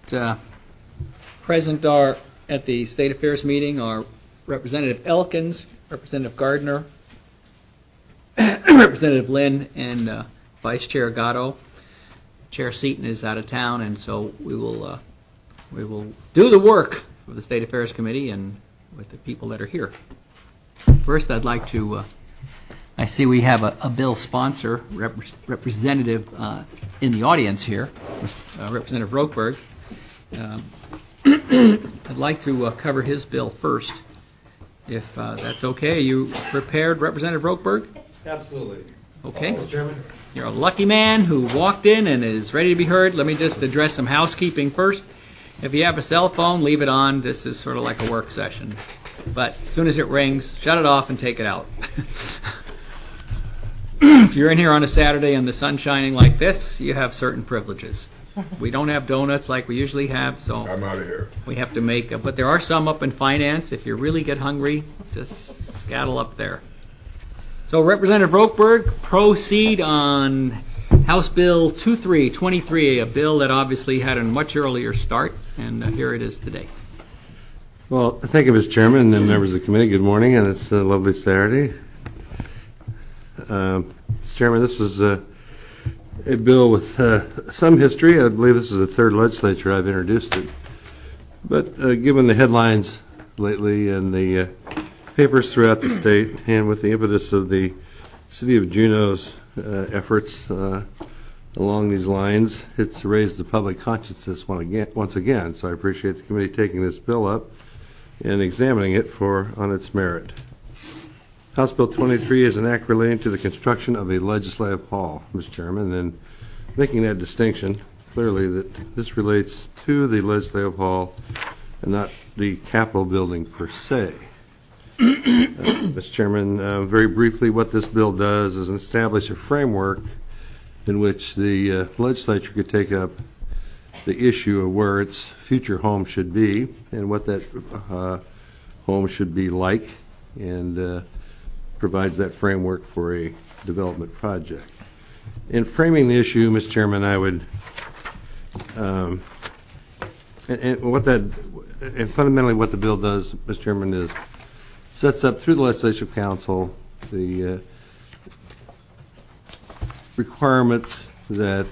Present are at the State Affairs meeting are Representative Elkins, Representative Gardner, Representative Lynn, and Vice Chair Gatto. Chair Seaton is out of town, and so we will do the work for the State Affairs Committee and with the people that are here. First, I'd like to. I see we have a bill sponsor representative in the audience here, Representative Rokeberg. I'd like to cover his bill first, if that's okay. Are you prepared, Representative Rokeberg? Absolutely. Okay. Mr. Chairman. You're a lucky man who walked in and is ready to be heard. Let me just address some housekeeping first. If you have a cell phone, leave it on. This is sort of like a work session. But as soon as it rings, shut it off and take it out. If you're in here on a Saturday and the sun's shining like this, you have certain privileges. We don't have donuts like we usually have, so I'm out of here. We have to make, but there are some up in finance. If you really get hungry, just scattle up there. So Representative Rokeberg, proceed on House Bill 2323, a bill that obviously had a much earlier start, and here it is today. Well, thank you, Mr. Chairman and members of the committee. Good morning, and it's a lovely Saturday. Mr. Chairman, this is a bill with some history. I believe this is the third legislature I've introduced it. But given the headlines lately and the papers throughout the state, and with the impetus of the City of Juneau's efforts along these lines, it's raised the public consciousness once again. So I appreciate the committee taking this bill up and examining it on its merit. House Bill 23 is an act relating to the construction of a legislative hall, Mr. Chairman, and making that distinction clearly that this relates to the legislative hall and not the Capitol building per se. Mr. Chairman, very briefly, what this bill does is establish a framework in which the legislature could take up the issue of where its future home should be and what that home should be like, and provides that framework for a development project. In framing the issue, Mr. Chairman, I would, and fundamentally what the bill does, Mr. Chairman, is sets up through the Legislative Council the requirements that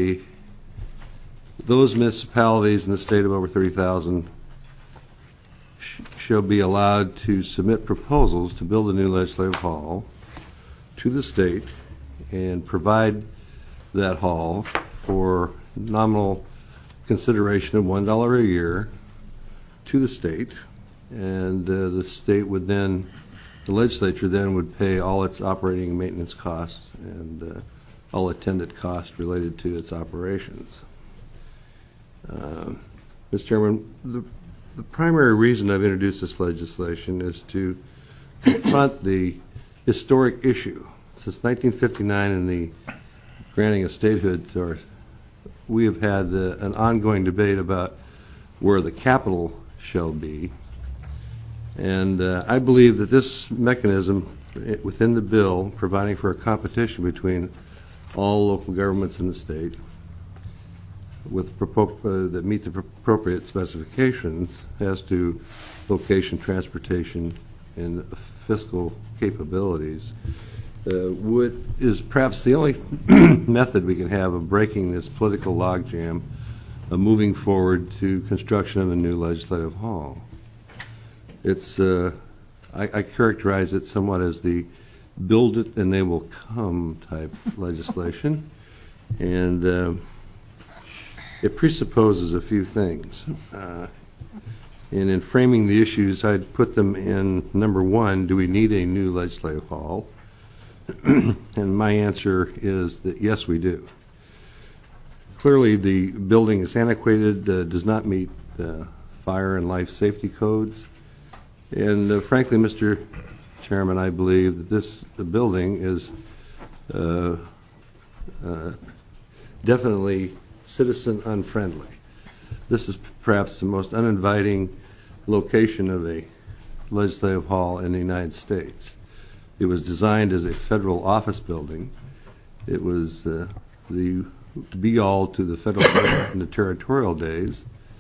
those municipalities in the state of over 30,000 shall be allowed to submit proposals to build a new legislative hall to the state and provide that hall for nominal consideration of $1 a year to the state, and the state would then, the legislature then would pay all its operating and maintenance costs and all attendant costs related to its operations. Mr. Chairman, the primary reason I've introduced this legislation is to confront the historic issue. Since 1959 and the granting of statehood, we have had an ongoing debate about where the capital shall be. And I believe that this mechanism within the bill, providing for a competition between all local governments in the state, that meet the appropriate specifications as to location, transportation, and fiscal capabilities, is perhaps the only method we can have of breaking this political logjam of moving forward to construction of a new legislative hall. It's I characterize it somewhat as the build it and they will come type legislation, and it presupposes a few things. And in framing the issues, I'd put them in number one: do we need a new legislative hall? And my answer is that yes, we do. Clearly, the building is antiquated, does not meet fire and life safety codes, and frankly, Mr. Chairman, I believe that the building is definitely citizen unfriendly. This is perhaps the most uninviting location of a legislative hall in the United States. It was designed as a federal office building. It was the be-all to the federal government in the territorial days,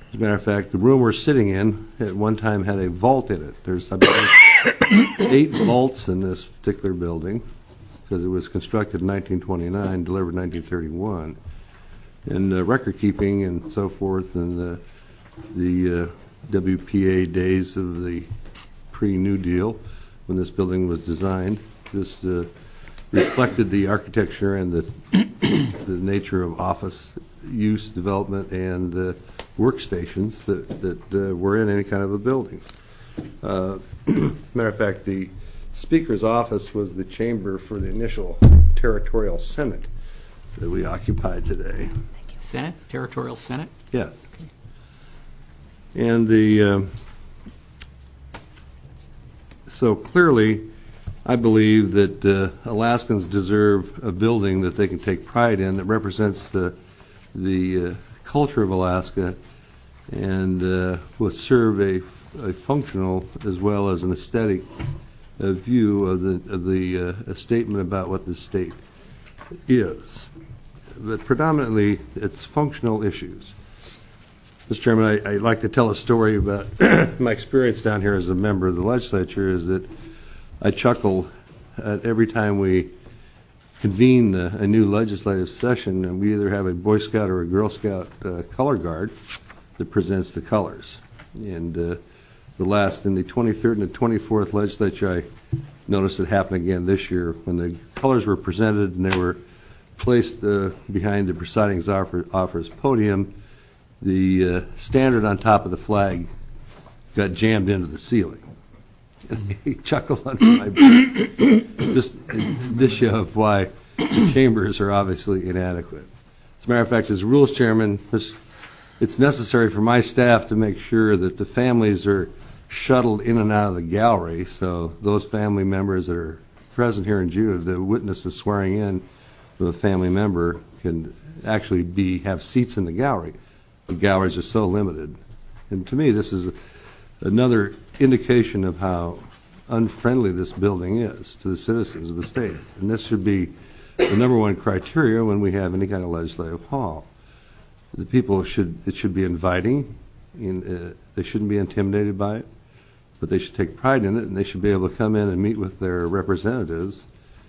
As a matter of fact, the room we're sitting in at one time had a vault in it. There's, I believe, 8 vaults in this particular building because it was constructed in 1929, delivered in 1931. And record keeping and so forth, and the WPA days of the pre-New Deal when this building was designed. This reflected the architecture and the nature of office use, development, and workstations that were in any kind of a building. Matter of fact, the Speaker's office was the chamber for the initial Territorial Senate that we occupy today. Senate? Territorial Senate? Yes. And so clearly, I believe that Alaskans deserve a building that they can take pride in that represents the culture of Alaska and would serve a functional as well as an aesthetic view of a statement about what the state is. But predominantly, it's functional issues. Mr. Chairman, I'd like to tell a story about my experience down here as a member of the legislature. Is that I chuckle at every time we convene a new legislative session, and we either have a Boy Scout or a Girl Scout color guard that presents the colors. And in the 23rd and the 24th legislature, I noticed it happen again this year when the colors were presented and they were placed behind the presiding officer's podium. The standard on top of the flag got jammed into the ceiling. He chuckled under my breath. This shows why the chambers are obviously inadequate. As a matter of fact, as Rules Chairman, it's necessary for my staff to make sure that the families are shuttled in and out of the gallery, so those family members that are present here in Juneau to witness the swearing in of a family member can actually have seats in the gallery. The galleries are so limited. And to me, this is another indication of how unfriendly this building is to the citizens of the state. And this should be the number one criteria when we have any kind of legislative hall. The people it should be inviting. They shouldn't be intimidated by it, but they should take pride in it, and they should be able to come in and meet with their representatives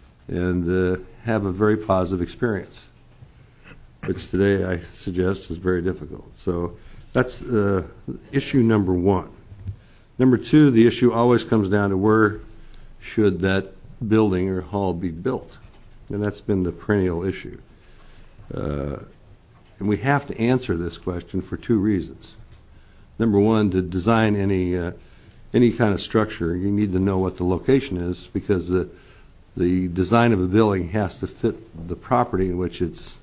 and have a very positive experience, which today I suggest is very difficult. So that's issue number one. Number two, the issue always comes down to where should that building or hall be built, and that's been the perennial issue. And we have to answer this question for 2 reasons. Number one, to design any kind of structure, you need to know what the location is, because the design of a building has to fit the property in which it's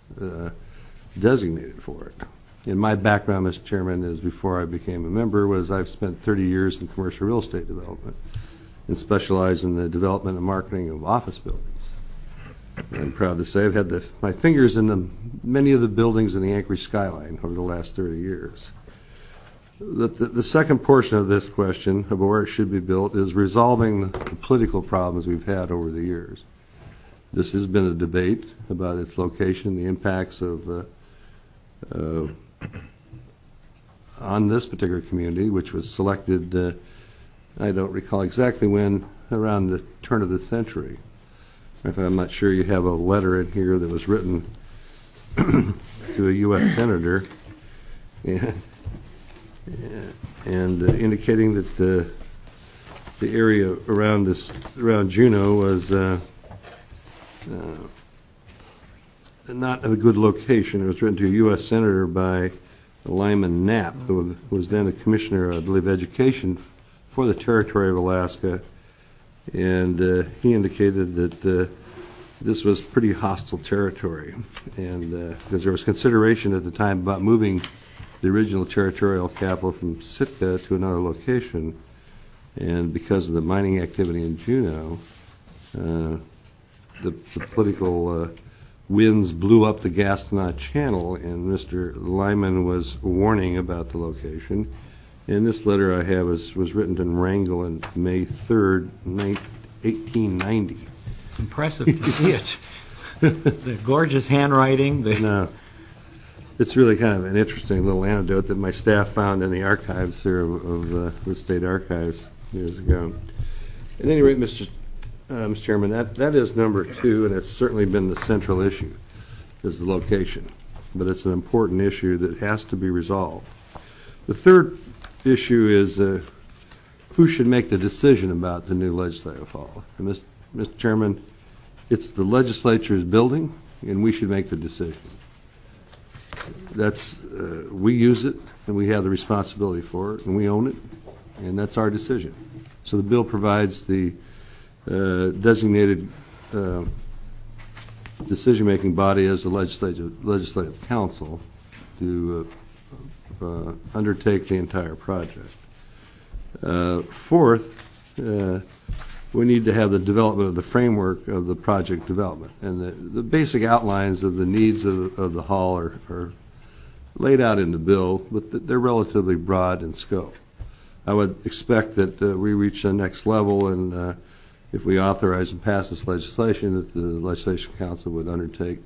designated for it. And my background, Mr. Chairman, is before I became a member, I've spent 30 years in commercial real estate development and specialized in the development and marketing of office buildings. And I'm proud to say I've had my fingers in many of the buildings in the Anchorage skyline over the last 30 years. The second portion of this question of where it should be built is resolving the political problems we've had over the years. This has been a debate about its location, the impacts of on this particular community, which was selected, I don't recall exactly when, around the turn of the century. I'm not sure you have a letter in here that was written to a U.S. senator and indicating that the area around Juneau was not a good location. It was written to a U.S. senator by Lyman Knapp, who was then a commissioner, I believe, education for the territory of Alaska, and he indicated that this was pretty hostile territory, and because there was consideration at the time about moving the original territorial capital from Sitka to another location, and because of the mining activity in Juneau, the political winds blew up the Gastonade Channel, and Mr. Lyman was warning about the location. And this letter I have was written to Wrangell on May 3rd, 1890. Impressive to see it. The gorgeous handwriting. No. it's really kind of an interesting little anecdote that my staff found in the archives here of the state archives years ago. At any rate, Mr. Chairman, that is number 2, and it's certainly been the central issue, is the location. But it's an important issue that has to be resolved. The third issue is who should make the decision about the new legislative hall. And Mr. Chairman, it's the legislature's building, and we should make the decision. We use it, and we have the responsibility for it, and we own it, and that's our decision. So the bill provides the designated decision-making body as the legislative council to undertake the entire project. Fourth, we need to have the development of the framework of the project development. And the basic outlines of the needs of the hall are laid out in the bill, but they're relatively broad in scope. I would expect that we reach the next level, and if we authorize and pass this legislation, that the Legislation Council would undertake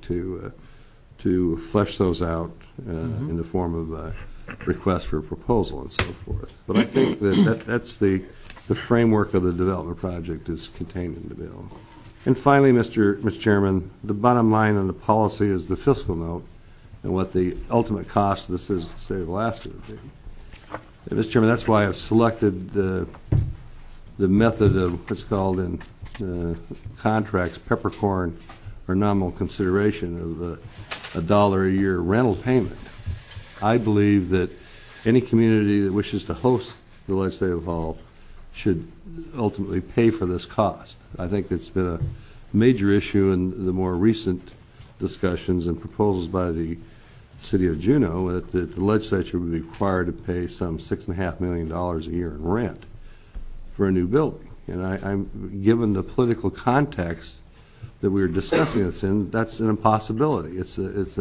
to flesh those out in the form of a request for a proposal and so forth. But I think that's the framework of the development project is contained in the bill. And finally, Mr. Chairman, the bottom line on the policy is the fiscal note and what the ultimate cost of this is to the state of Alaska would be. And Mr. Chairman, that's why I've selected the method of what's called in contracts peppercorn or nominal consideration of $1 a year rental payment. I believe that any community that wishes to host the legislative hall should ultimately pay for this cost. I think it's been a major issue in the more recent discussions and proposals by the City of Juneau that the legislature would be required to pay some $6.5 million a year in rent for a new building. And I'm given the political context that we were discussing this in, that's an impossibility. It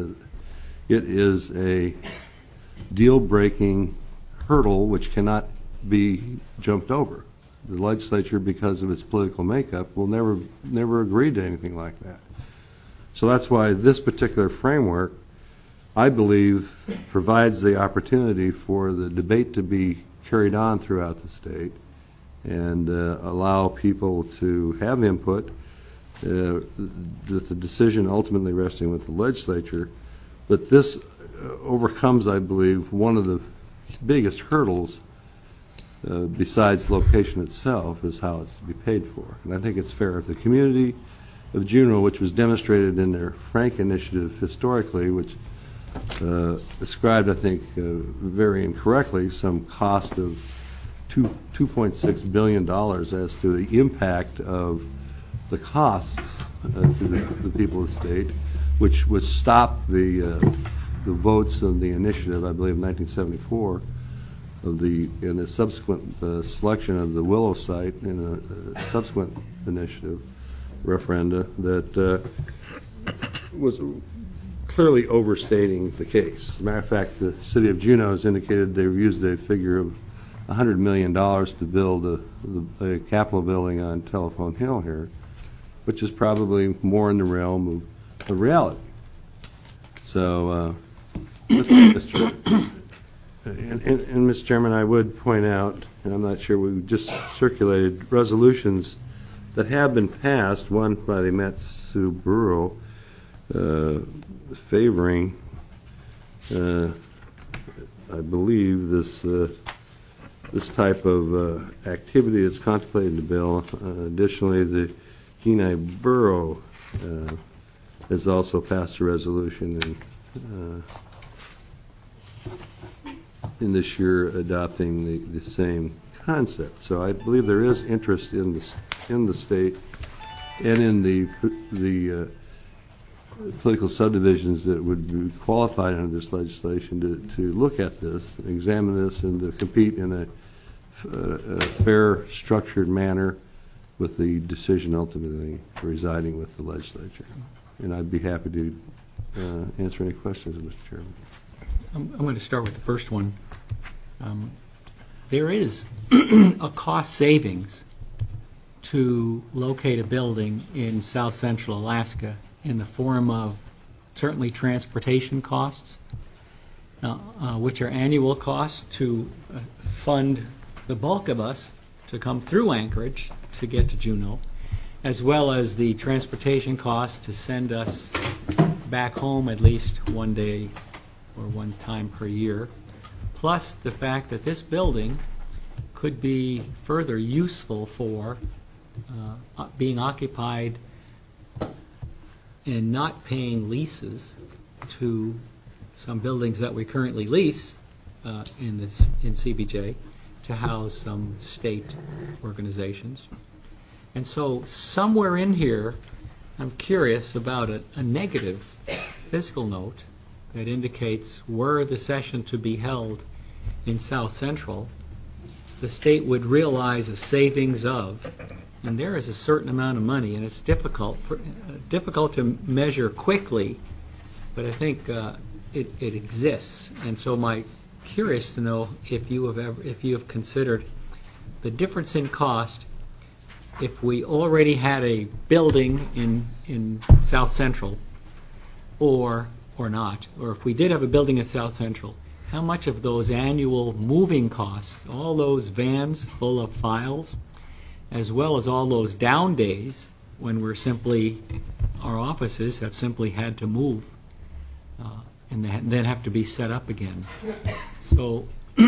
is a deal-breaking hurdle which cannot be jumped over. The legislature, because of its political makeup, will never agree to anything like that. So that's why this particular framework, I believe, provides the opportunity for the debate to be carried on throughout the state and allow people to have input, with the decision ultimately resting with the legislature. But this overcomes, I believe, one of the biggest hurdles besides location itself is how it's to be paid for. And I think it's fair. If the community of Juneau, which was demonstrated in their Frank initiative historically, which ascribed, I think, very incorrectly, some cost of $2.6 billion as to the impact of the costs to the people of the state, which would stop the votes of the initiative, I believe, in 1974, in the subsequent selection of the Willow site in a subsequent initiative referenda that was clearly overstating the case. As a matter of fact, the City of Juneau has indicated they've used a figure of $100 million to build a Capitol building on Telephone Hill here, which is probably more in the realm of reality. So, Mr. Chairman, I would point out, and I'm not sure, we've just circulated resolutions that have been passed, one by the Matsu Bureau favoring, I believe, this type of activity that's contemplated in the bill. Additionally, the Kenai Borough has also passed a resolution in this year adopting the same concept. So I believe there is interest in the state and in the political subdivisions that would be qualified under this legislation to look at this, examine this, and to compete in a fair, structured manner with the decision ultimately residing with the legislature. And I'd be happy to answer any questions, Mr. Chairman. I'm going to start with the first one. There is a cost savings to locate a building in South Central Alaska in the form of certainly transportation costs, which are annual costs to fund the bulk of us to come through Anchorage to get to Juneau, as well as the transportation costs to send us back home at least one day or one time per year, plus the fact that this building could be further useful for being occupied and not paying leases to some buildings that we currently lease in CBJ to house some state organizations. And so somewhere in here, I'm curious about a negative fiscal note that indicates were the session to be held in South Central, the state would realize a savings of, and there is a certain amount of money, and it's difficult to measure quickly, but I think it exists. And so I'm curious to know if you have considered the difference in cost if we already had a building in South Central, or not, or if we did have a building in South Central, how much of those annual moving costs, all those vans full of files, as well as all those down days when our offices have simply had to move and then have to be set up again. So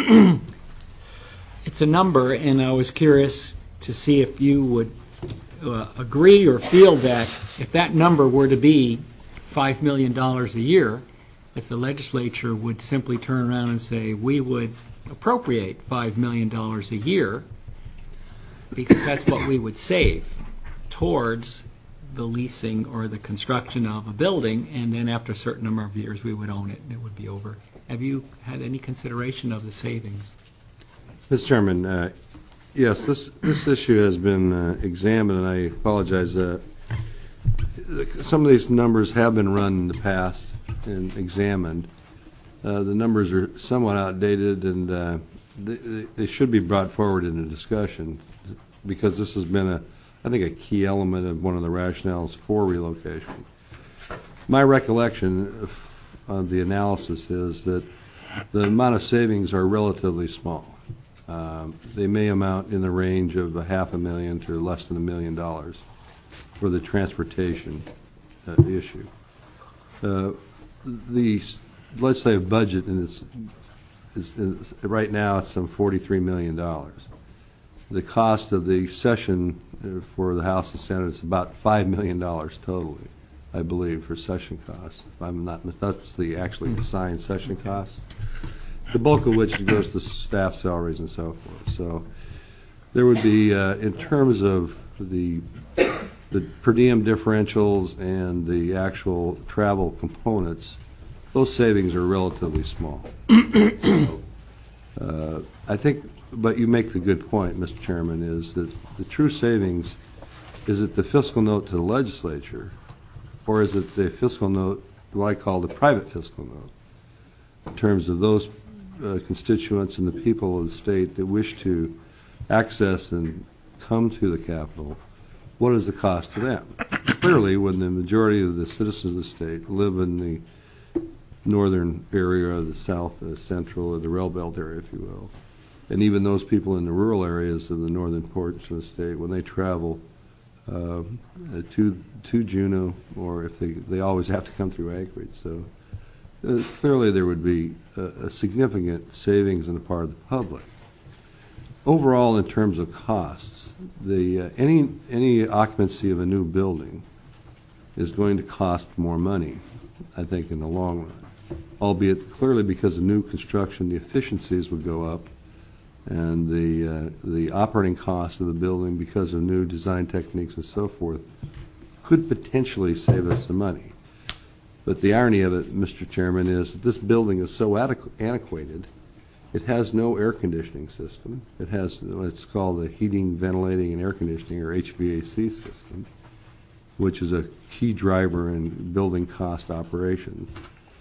it's a number, and I was curious to see if you would agree or feel that if that number were to be $5 million a year, if the legislature would simply turn around and say, we would appropriate $5 million a year, because that's what we would save towards the leasing or the construction of a building, and then after a certain number of years we would own it and it would be over. Have you had any consideration of the savings? Mr. Chairman, yes, this issue has been examined, and I apologize. Some of these numbers have been run in the past and examined. The numbers are somewhat outdated, and they should be brought forward in a discussion, because this has been, I think, a key element of one of the rationales for relocation. My recollection of the analysis is that the amount of savings are relatively small. They may amount in the range of $500,000 to less than $1 million for the transportation issue. The legislative budget is right now it's some $43 million. The cost of the session for the House and Senate is about $5 million totally, I believe, for session costs. If I'm not, that's the actually assigned session costs, the bulk of which goes to staff salaries and so forth. So there would be, in terms of the per diem differentials and the actual travel components, those savings are relatively small. So, I think, but you make the good point, Mr. Chairman, is that the true savings, is it the fiscal note to the legislature, or is it the fiscal note, what I call the private fiscal note, in terms of those constituents and the people of the state that wish to access and come to the Capitol? What is the cost to them? Clearly, when the majority of the citizens of the state live in the northern area of the South Central, or the Rail Belt area, if you will, and even those people in the rural areas of the northern portion of the state, when they travel to Juneau, or if they always have to come through Anchorage. So clearly there would be a significant savings on the part of the public. Overall, in terms of costs, any occupancy of a new building is going to cost more money, I think, in the long run. Albeit clearly because of new construction, the efficiencies would go up, and the operating cost of the building, because of new design techniques and so forth, could potentially save us some money. But the irony of it, Mr. Chairman, is that this building is so antiquated. It has no air conditioning system. It has what's called the heating, ventilating, and air conditioning, or HVAC system, which is a key driver in building cost operations.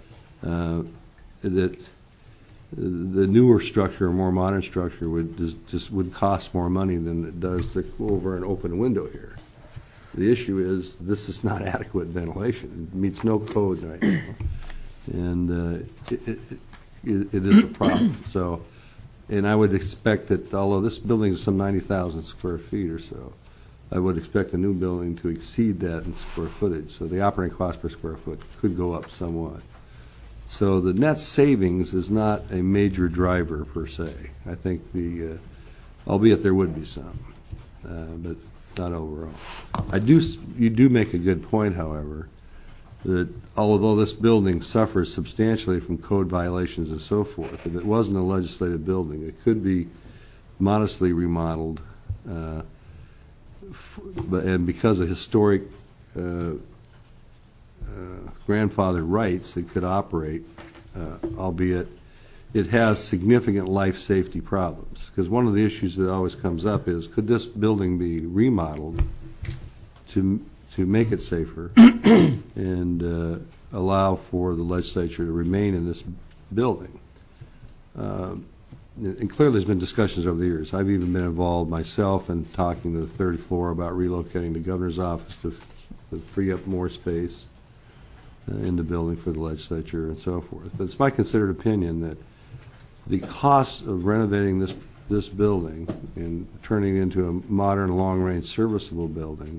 That the newer structure, or more modern structure, would cost more money than it does to go over and open a window here. The issue is this is not adequate ventilation. It meets no code right now. And it is a problem. So, and I would expect that, although this building is some 90,000 square feet or so, I would expect a new building to exceed that in square footage. So the operating cost per square foot could go up somewhat. So the net savings is not a major driver per se. I think albeit there would be some, but not overall. You do make a good point, however, that although this building suffers substantially from code violations and so forth, if it wasn't a legislative building, it could be modestly remodeled, and because of historic grandfather rights, it could operate, albeit it has significant life safety problems. Because one of the issues that always comes up is, could this building be remodeled to make it safer and allow for the legislature to remain in this building? And clearly there's been discussions over the years. I've even been involved myself in talking to the third floor about relocating the governor's office to free up more space in the building for the legislature and so forth. But it's my considered opinion that the cost of renovating this building and turning it into a modern, long-range, serviceable building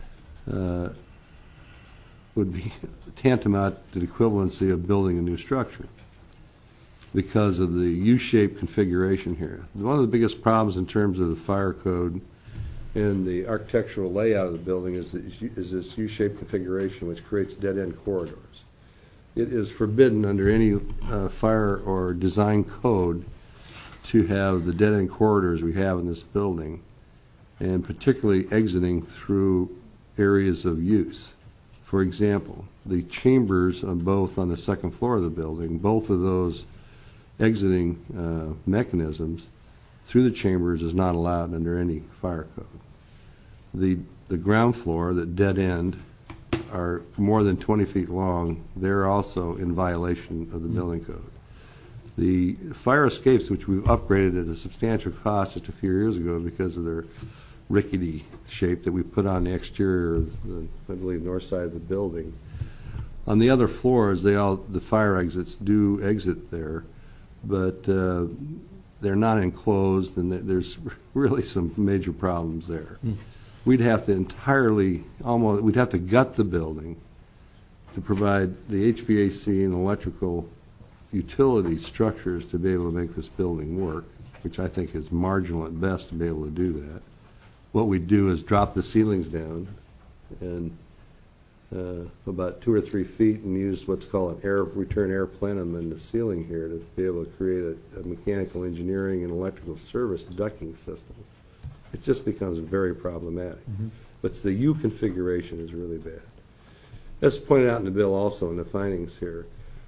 would be tantamount to the equivalency of building a new structure because of the U-shaped configuration here. One of the biggest problems in terms of the fire code and the architectural layout of the building is this U-shaped configuration, which creates dead-end corridors. It is forbidden under any fire or design code to have the dead-end corridors we have in this building, and particularly exiting through areas of use. For example, the chambers on the second floor of the building, both of those exiting mechanisms through the chambers is not allowed under any fire code. The ground floor, that dead end, are more than 20 feet long. They're also in violation of the building code. The fire escapes, which we've upgraded at a substantial cost just a few years ago because of their rickety shape that we put on the exterior, I believe, north side of the building. On the other floors, the fire exits do exit there, but they're not enclosed, and there's really some major problems there. We'd have to we'd have to gut the building to provide the HVAC and electrical utility structures to be able to make this building work, which I think is marginal at best to be able to do that. What we do is drop the ceilings down and about 2 or 3 feet and use what's called an return air plenum in the ceiling here to be able to create a mechanical engineering and electrical service ducting system. It just becomes very problematic. But the U configuration is really bad. As pointed out in the bill also in the findings here,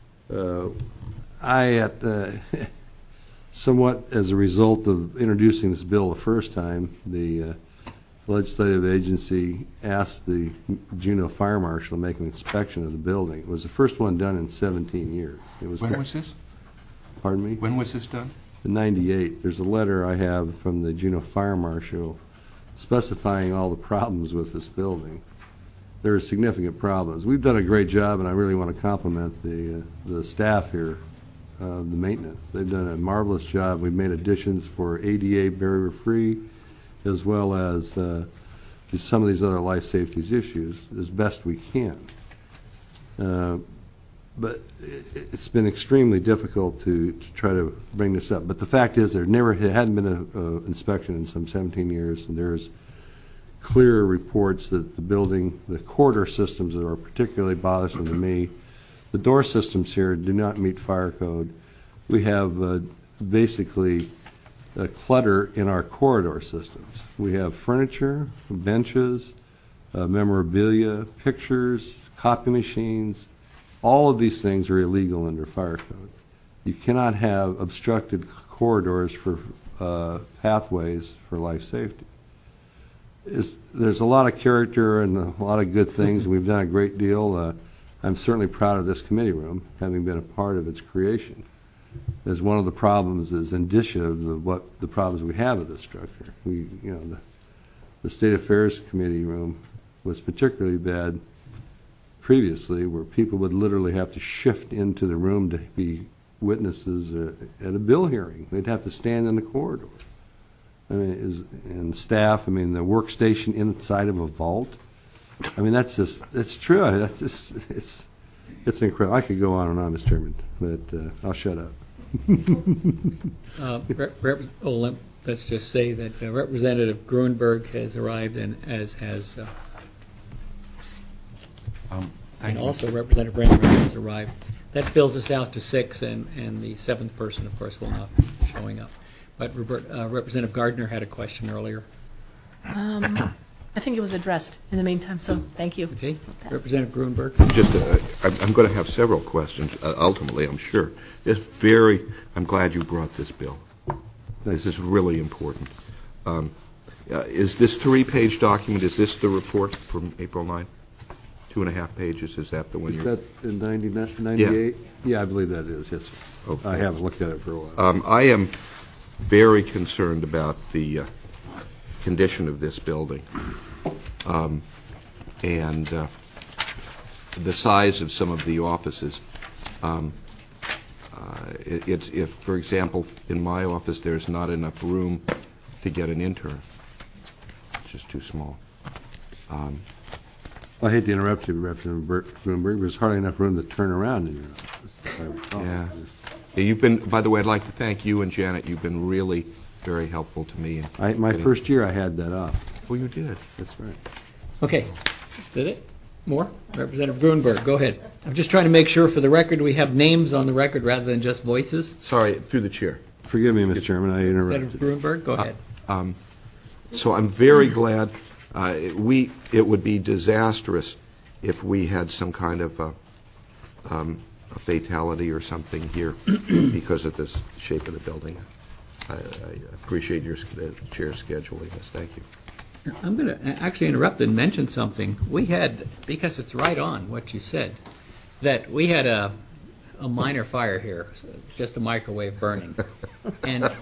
somewhat as a result of introducing this bill the first time, the legislative agency asked the Juneau Fire Marshal to make an inspection of the building. It was the first one done in 17 years. When was this? Pardon me? When was this done? In 98. There's a letter I have from the Juneau Fire Marshal specifying all the problems with this building. There are significant problems. We've done a great job, and I really want to compliment the staff here, the maintenance. They've done a marvelous job. We've made additions for ADA barrier-free, as well as some of these other life safety issues as best we can. But it's been extremely difficult to try to bring this up. But the fact is there hadn't been an inspection in some 17 years, and there's clear reports that the corridor systems that are particularly bothersome to me, the door systems here do not meet fire code. We have basically a clutter in our corridor systems. We have furniture, benches, memorabilia, pictures, copy machines. All of these things are illegal under fire code. You cannot have obstructed corridors for pathways for life safety. There's a lot of character and a lot of good things. We've done a great deal. I'm certainly proud of this committee room, having been a part of its creation. As one of the problems is indicia of what the problems we have with this structure. The State Affairs Committee room was particularly bad previously, where people would literally have to shift into the room to be witnesses at a bill hearing. They'd have to stand in the corridor. I mean, and staff, I mean, the workstation inside of a vault. I mean, it's true. It's incredible. I could go on and on, Mr. Chairman, but I'll shut up. Let's just say that Representative Grunberg has arrived, and as has, and also Representative Brennan has arrived. That fills us out to 6, and the 7th person, of course, will not be showing up. But Representative Gardner had a question earlier. I think it was addressed in the meantime, so thank you. Okay, Representative Grunberg. I'm going to have several questions, ultimately, I'm sure. I'm glad you brought this bill. This is really important. Is this 3-page document, is this the report from April 9? 2.5 pages, is that the one you're... Is that in 98? Yeah, I believe that is, yes, sir. Okay. I haven't looked at it for a while. I am very concerned about the condition of this building and the size of some of the offices. If, for example, in my office there's not enough room to get an intern, it's just too small. I hate to interrupt you, Representative Grunberg, but there's hardly enough room to turn around in your office, if I recall. Yeah. You've been, by the way, I'd like to thank you and Janet. You've been really very helpful to me. My first year I had that off. Well, you did. That's right. Okay, did it? More? Representative Grunberg, go ahead. I'm just trying to make sure for the record we have names on the record rather than just voices. Sorry, through the chair. Forgive me, Mr. Chairman, I interrupted. Representative Grunberg, go ahead. So I'm very glad. It would be disastrous if we had some kind of a fatality or something here because of this shape of the building. I appreciate the chair's scheduling this. Thank you. I'm going to actually interrupt and mention something. We had, because it's right on what you said, that we had a minor fire here, just a microwave burning. And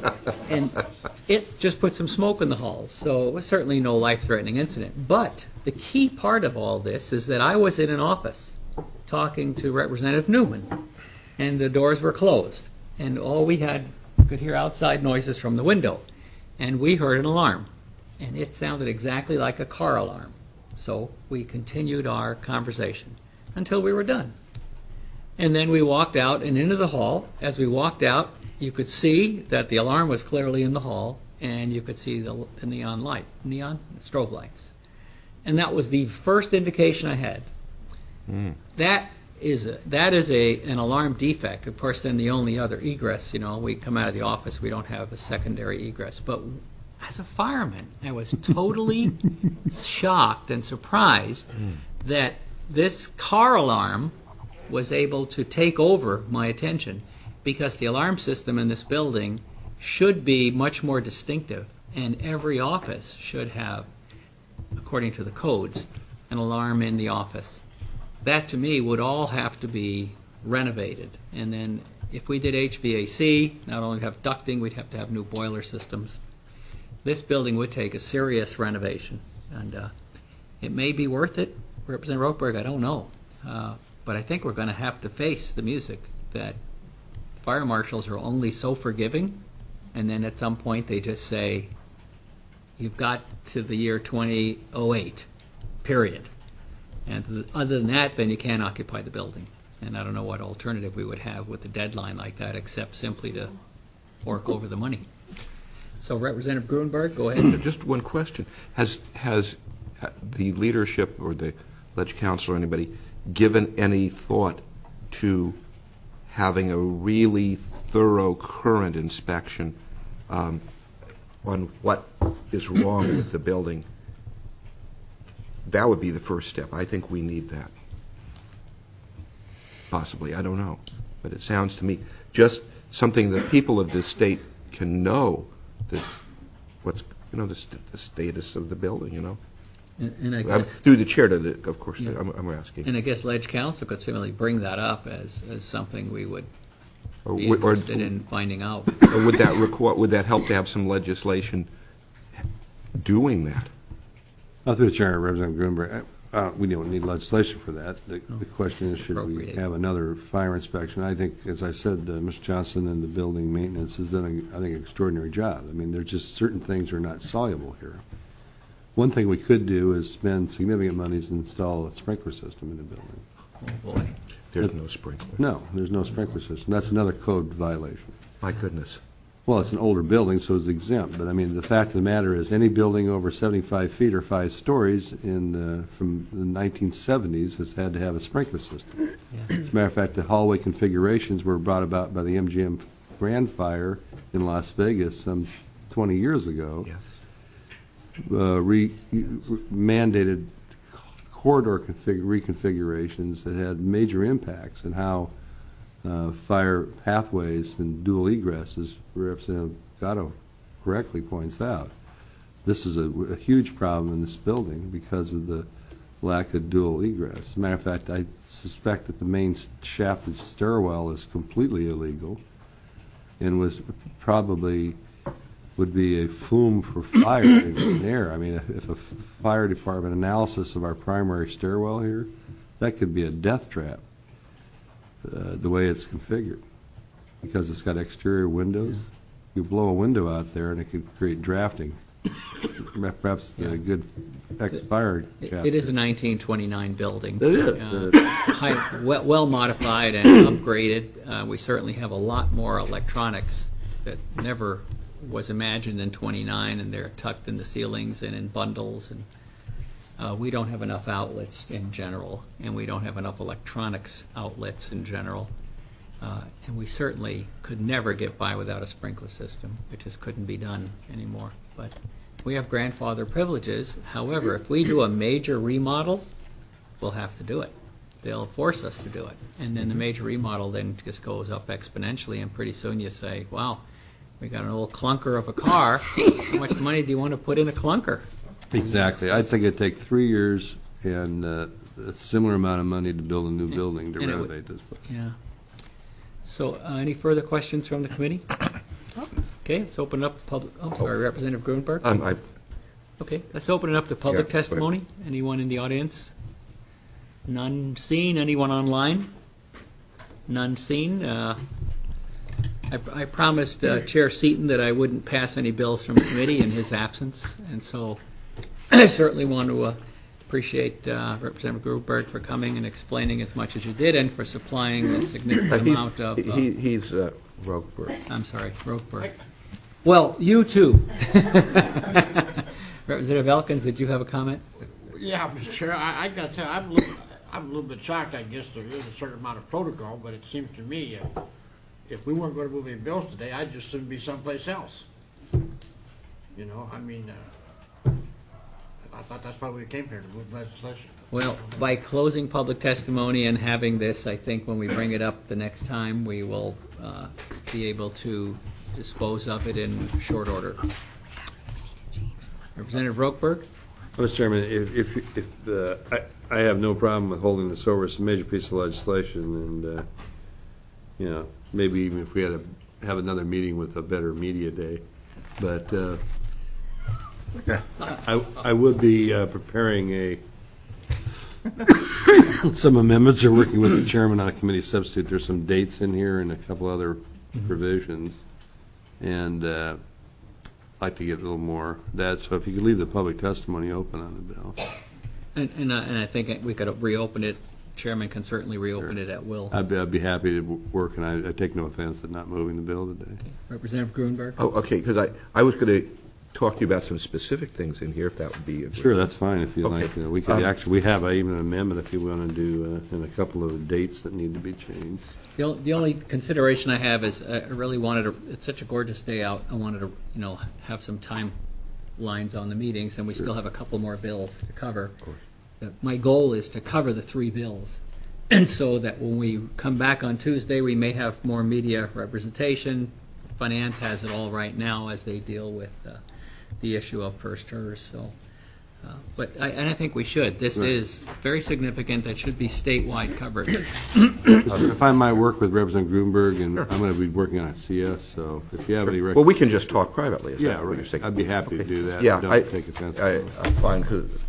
it just put some smoke in the halls, so it was certainly no life-threatening incident. But the key part of all this is that I was in an office talking to Representative Newman, and the doors were closed, and all we could hear outside noises from the window, and we heard an alarm, and it sounded exactly like a car alarm. So we continued our conversation until we were done. And then we walked out and into the hall. As we walked out, you could see that the alarm was clearly in the hall, and you could see the neon strobe lights. And that was the first indication I had. That is an alarm defect. Of course, then the only other egress, we come out of the office, we don't have a secondary egress. But as a fireman, I was totally shocked and surprised that this car alarm was able to take over my attention, because the alarm system in this building should be much more distinctive, and every office should have, according to the codes, an alarm in the office. That, to me, would all have to be renovated. And then if we did HVAC, not only have ducting, we'd have to have new boiler systems. This building would take a serious renovation, and it may be worth it. Representative Rotberg, I don't know. But I think we're going to have to face the music that fire marshals are only so forgiving, and then at some point they just say, you've got to the year 2008, period. And other than that, then you can't occupy the building. And I don't know what alternative we would have with a deadline like that, except simply to fork over the money. So Representative Grunberg, go ahead. Just one question. Has the leadership or the Ledge Council or anybody given any thought to having a really thorough current inspection on what is wrong with the building? That would be the first step. I think we need that. Possibly, I don't know. But it sounds to me just something that people of this state can know the status of the building, And I guess, through the chair, of course, yeah. I'm asking. And I guess Ledge Council could certainly bring that up as something we would be interested in finding out. Or would that help to have some legislation doing that? Through the chair, Representative Grunberg, We don't need legislation for that. The question is, should we Appropriate. have another fire inspection? I think, as I said, Mr. Johnson and the building maintenance has done, I think, an extraordinary job. I mean, there's just certain things are not soluble here. One thing we could do is spend significant monies and install a sprinkler system in the building. Oh, boy. There's no sprinkler. No, there's no sprinkler system. That's another code violation. My goodness. Well, it's an older building, so it's exempt. But I mean, the fact of the matter is, any building over 75 feet or 5 stories from the 1970s has had to have a sprinkler system. Yeah. As a matter of fact, the hallway configurations were brought about by the MGM Grand Fire in Las Vegas some 20 years ago. Yes. Mandated corridor reconfigurations that had major impacts in how fire pathways and dual egress, as Representative Gatto correctly points out. This is a huge problem in this building because of the lack of dual egress. As a matter of fact, I suspect that the main shafted stairwell is completely illegal and would be a flume for fire in there. I mean, if a fire department analysis of our primary stairwell here, that could be a death trap, the way it's configured, because it's got exterior windows. You blow a window out there and it could create drafting. Perhaps a good ex-fire chapter. It is a 1929 building. It is. Well modified and upgraded. We certainly have a lot more electronics that never was imagined in 29, and they're tucked in the ceilings and in bundles. And we don't have enough outlets in general, and we don't have enough electronics outlets in general. And we certainly could never get by without a sprinkler system. It just couldn't be done anymore. But we have grandfather privileges. However, if we do a major remodel, we'll have to do it. They'll force us to do it. And then the major remodel then just goes up exponentially, and pretty soon you say, wow, we got an old clunker of a car. How much money do you want to put in a clunker? Exactly. I think it'd take 3 years and a similar amount of money to build a new building to and it would- renovate this place. Yeah. So, any further questions from the committee? Okay, let's open up public. Oh, sorry, Representative Grunberg. Okay, let's open it up to public Yeah, testimony. Anyone in the audience? None seen. Anyone online? None seen. I promised Chair Seaton that I wouldn't pass any bills from committee in his absence, and so I certainly want to appreciate Representative Grunberg for coming and explaining as much as you did, and for supplying a significant amount of. He's Rokeberg. I'm sorry, Rokeberg. Well, you too. Representative Elkins, did you have a comment? Yeah, Mr. Chair, I got to tell you, I'm a little bit shocked. I guess there is a certain amount of protocol, but it seems to me if we weren't going to move any bills today, I'd just soon be someplace else. You know, I mean, I thought that's why we came here, to move legislation. Well, by closing public testimony and having this, I think when we bring it up the next time, we will be able to dispose of it in short order. Representative Rokeberg? Mr. Chairman, if I have no problem with holding this over. It's a major piece of legislation, and maybe even if we had to have another meeting with a better media day, but I would be preparing some amendments or working with the chairman on a committee substitute. There's some dates in here and a couple other provisions, and I'd like to get a little more of that. So if you could leave the public testimony open on the bill. And I think we could reopen it. Chairman can certainly reopen it at will. I'd be happy to work, and I take no offense at not moving the bill today. Representative Grunberg? Oh, okay, because I was going to talk to you about some specific things in here, if that would be. Sure, that's fine if you Okay. like. We could we have even an amendment if you want to do, and a couple of the dates that need to be changed. The only consideration I have is I really wanted to, it's such a gorgeous day out, I wanted to, have some timelines on the meetings, and we still have a couple more bills to cover. Of course. My goal is to cover the 3 bills, and so that when we come back on Tuesday, we may have more media representation. Finance has it all right now as they deal with the issue of first jurors. So, but I think we should. This is very significant. That should be statewide coverage. If I might work with Representative Grunberg, and I'm going to be working on CS, so if you have any Well, we can just talk privately. Is yeah, that what you're saying? I'd be happy to do that. Yeah, Don't take offense. I'm fine, because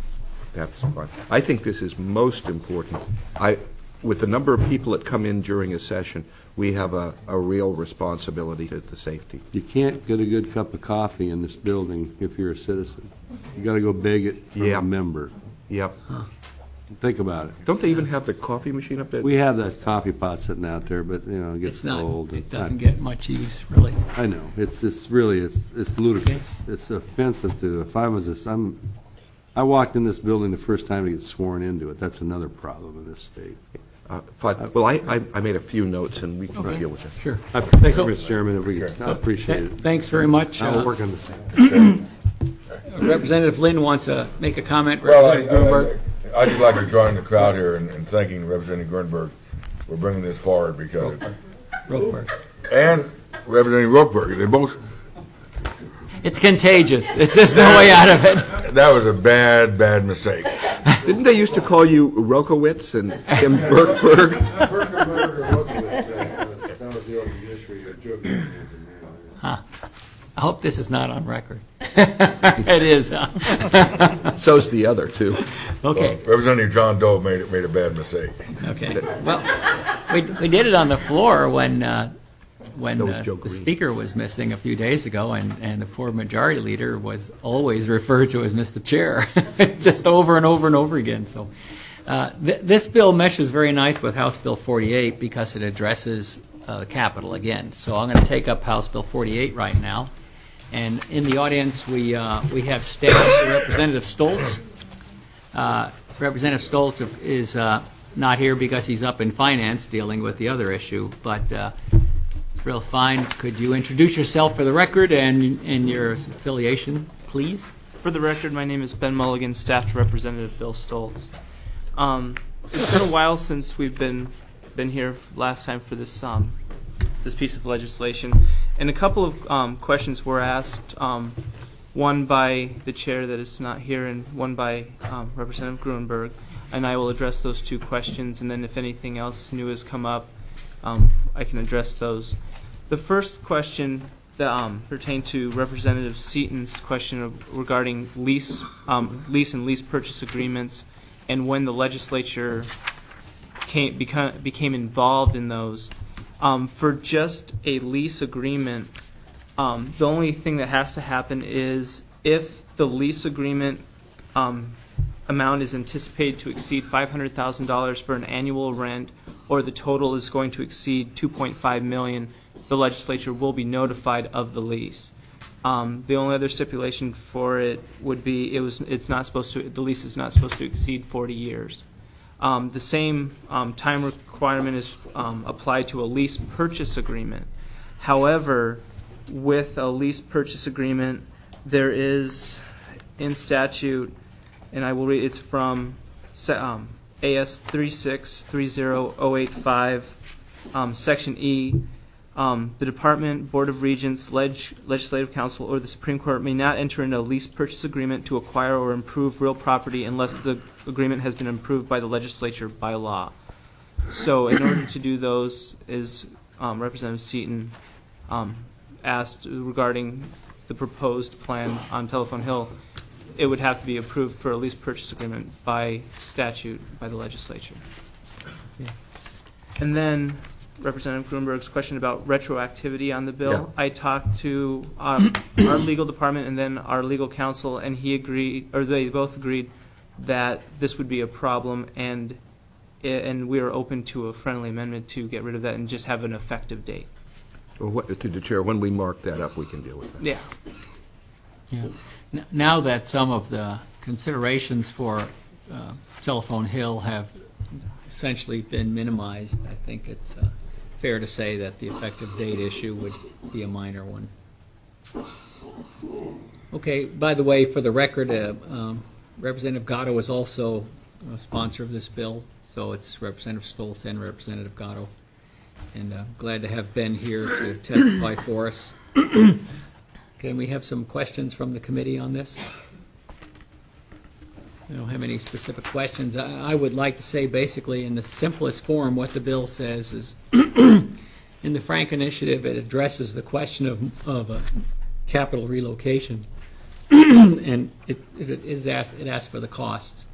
That's fine. I think this is most important. With the number of people that come in during a session, we have a real responsibility to the safety. You can't get a good cup of coffee in this building if you're a citizen. You got to go beg it from Yeah. a member. Yep. Think about it. Don't they even have the coffee machine up there? We have that coffee pot sitting out there, but, you know, it gets It's not, old. it doesn't get much use, really. I know. It's really, it's ludicrous. It's offensive to, if I was I walked in this building the first time to get sworn into it. That's another problem in this state. Fine. Well, I made a few notes, and we can Okay. deal with it. Sure. Thank So- you, Mr. Chairman. If we could, I appreciate it. Thanks very much. I'll work on the same. Representative Lynn wants to make a comment. Well, Representative Gruenberg. I'd just like to join the crowd here in thanking Representative Gruenberg for bringing this forward because, Roquberg. and Representative Roquberg, they both, It's contagious. It's just no way out of it. that was a bad, bad mistake. Didn't they used to call you Rokowitz and Tim Bergberg? I hope this is not on record. It is. Huh? So's the other two. Okay. Representative John Doe made a bad mistake. Okay. Well, we did it on the floor when was Joe the Green. speaker was missing a few days ago, and the floor majority leader was always referred to as Mr. Chair, just over and over and over again. So this bill meshes very nice with House Bill 48 because it addresses the Capitol again. So I'm going to take up House Bill 48 right now. And in the audience, we have staff, Representative Stoltz. Representative Stoltz is not here because he's up in finance dealing with the other issue, but it's real fine. Could you introduce yourself for the record and your affiliation, please? For the record, my name is Ben Mulligan, staff to Representative Bill Stoltz. It's been a while since we've been here last time for this this piece of legislation, and a couple of questions were asked. One by the chair that is not here, and one by Representative Gruenberg, and I will address those two questions. And then, if anything else new has come up, I can address those. The first question that pertained to Representative Seaton's question regarding lease and lease purchase agreements, and when the legislature became involved in those. For just a lease agreement, the only thing that has to happen is if the lease agreement amount is anticipated to exceed $500,000 for an annual rent, or the total is going to exceed $2.5 million, the legislature will be notified of the lease. The only other stipulation for it would be the lease is not supposed to exceed 40 years. The same time requirement is applied to a lease purchase agreement. However, with a lease purchase agreement, there is in statute, and I will read, it's from AS 3630085, Section E. The Department, Board of Regents, Legislative Council, or the Supreme Court may not enter into a lease purchase agreement to acquire or improve real property unless the agreement has been approved by the legislature by law. So in order to do those, as Representative Seaton asked regarding the proposed plan on Telephone Hill, it would have to be approved for a lease purchase agreement by statute by the legislature. And then Representative Gruenberg's question about retroactivity on the bill. Yeah. I talked to our legal department and then our legal counsel, and they both agreed that this would be a problem, and we are open to a friendly amendment to get rid of that and just have an effective date. Well, to the chair, when we mark that up, we can deal with that. Yeah. Yeah. Now that some of the considerations for Telephone Hill have essentially been minimized, I think it's fair to say that the effective date issue would be a minor one. Okay, by the way, for the record, Representative Gatto is also a sponsor of this bill, so it's Representative Stoltz and Representative Gatto. And glad to have Ben here to testify for us. Can we have some questions from the committee on this? I don't have any specific questions. I would like to say basically in the simplest form what the bill says is in the Frank Initiative it addresses the question of capital relocation and it asks for the costs.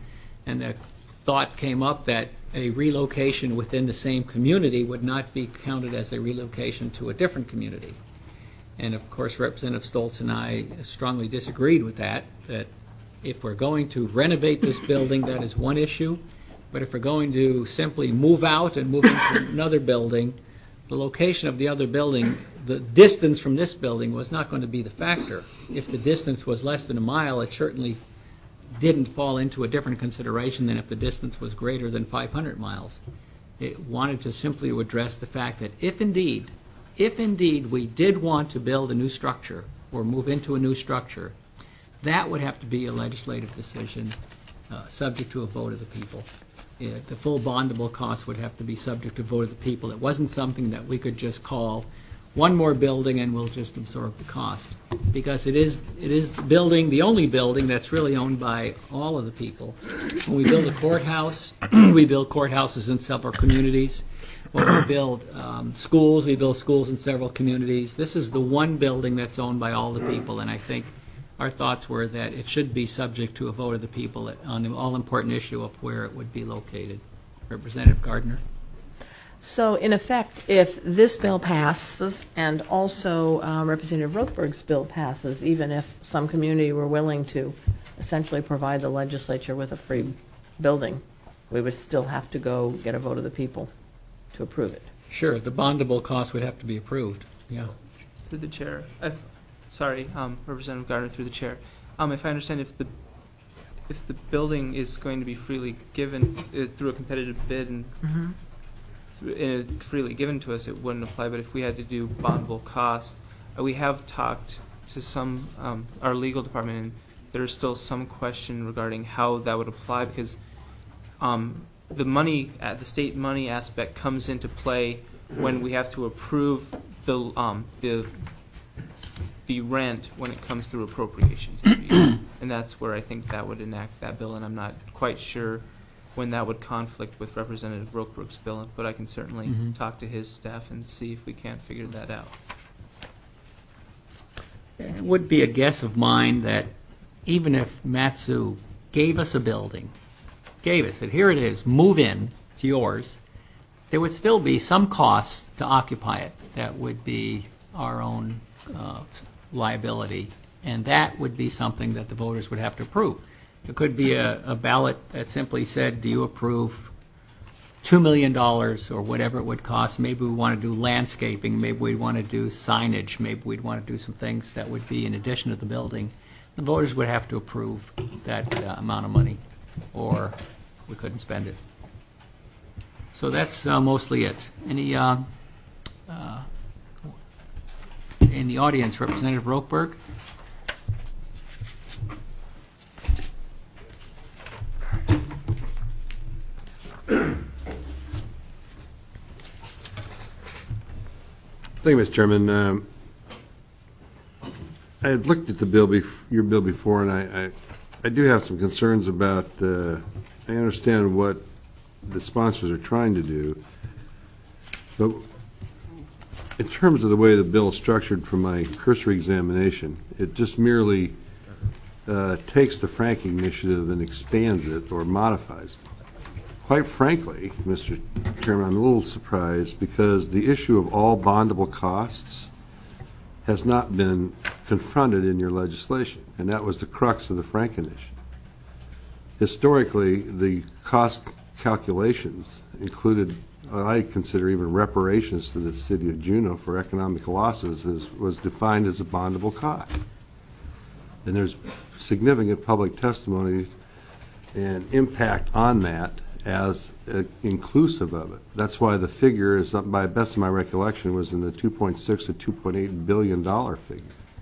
and the thought came up that a relocation within the same community would not be counted as a relocation to a different community. And of course, Representative Stoltz and I strongly disagreed with that if we're going to renovate this building, that is one issue, but if we're going to simply move out and move into another building, the location of the other building, the distance from this building was not going to be the factor. If the distance was less than a mile, it certainly didn't fall into a different consideration than if the distance was greater than 500 miles. It wanted to simply address the fact that if indeed we did want to build a new structure or move into a new structure, that would have to be a legislative decision subject to a vote of the people. The full bondable cost would have to be subject to vote of the people. It wasn't something that we could just call one more building and we'll just absorb the cost, because it is the building, the only building that's really owned by all of the people. When we build a courthouse, we build courthouses in several communities. When we build schools, we build schools in several communities. This is the one building that's owned by all the people, and I think our thoughts were that it should be subject to a vote of the people on the all-important issue of where it would be located. Representative Gardner? So in effect, if this bill passes and also Representative Rothberg's bill passes, even if some community were willing to essentially provide the legislature with a free building, we would still have to go get a vote of the people to approve it. Sure, the bondable cost would have to be approved, yeah. Through the chair. Sorry, Representative Gardner, through the chair. If I understand, if the building is going to be freely given through a competitive bid and freely given to us, it wouldn't apply. But if we had to do bondable cost, we have talked to some our legal department, and there's still some question regarding how that would apply, because the money, the state money aspect comes into play when we have to approve the rent when it comes through appropriations. And that's where I think that would enact that bill, and I'm not quite sure when that would conflict with Representative Rothberg's bill, but I can certainly talk to his staff and see if we can't figure that out. It would be a guess of mine that even if Matsu gave us a building, said, here it is, move in, it's yours, there would still be some costs to occupy it that would be our own liability, and that would be something that the voters would have to approve. It could be a ballot that simply said, do you approve $2 million or whatever it would cost? Maybe we want to do landscaping, maybe we'd want to do signage, maybe we'd want to do some things that would be in addition to the building. The voters would have to approve that amount of money, or we couldn't spend it. So that's mostly it. Any in the audience, Representative Rothberg? Thank you, Mr. Chairman. I had looked at the bill, your bill before, and I do have some concerns about. I understand what the sponsors are trying to do, but in terms of the way the bill is structured from my cursory examination, it just merely takes the franking initiative and expands it or modifies it. Quite frankly, Mr. Chairman, I'm a little surprised because the issue of all bondable costs has not been confronted in your legislation, and that was the crux of the Frank initiative. Historically, the cost calculations included, I consider even reparations to the city of Juneau for economic losses was defined as a bondable cost. And there's significant public testimony and impact on that as inclusive of it. That's why the figure is, by best of my recollection, was in the $2.6 to $2.8 billion figure.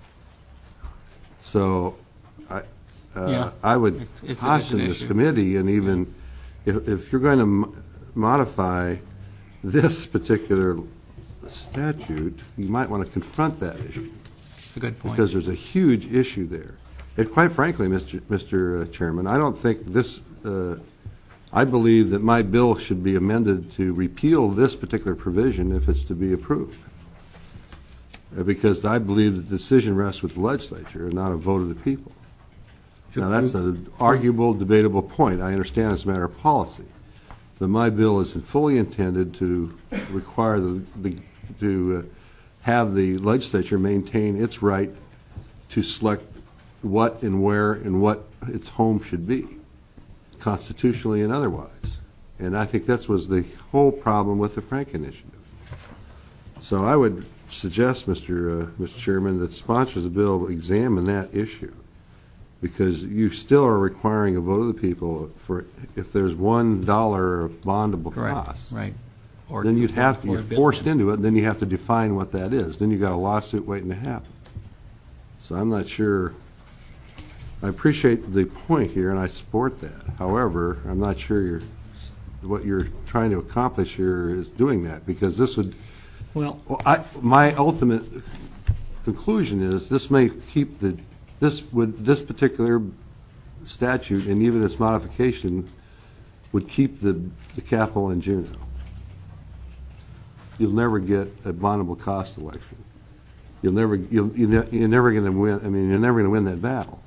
So I would caution this committee, and even if you're going to modify this particular statute, you might want to confront that issue. That's a good point. Because there's a huge issue there. And quite frankly, Mr. Chairman, I don't think this, I believe that my bill should be amended to repeal this particular provision if it's to be approved. Because I believe the decision rests with the legislature and not a vote of the people. Now, that's an arguable, debatable point. I understand it's a matter of policy. But my bill is fully intended to require to have the legislature maintain its right to select what and where and what its home should be, constitutionally and otherwise. And I think that was the whole problem with the Frank Initiative. So I would suggest, Mr. Chairman, that sponsors of the bill examine that issue, because you still are requiring a vote of the people for if there's $1 of bondable cost. Right. Or Then you'd have to, or you're a bill. forced into it, and then you have to define what that is. Then you've got a lawsuit waiting to happen. So I'm not sure. I appreciate the point here, and I support that. However, I'm not sure what you're trying to accomplish here is doing that, because this would. Well, My ultimate conclusion is this may keep this particular statute and even its modification would keep the capital in Juneau. You'll never get a bondable cost election. You're never going to win. I mean, you're never going to win that battle.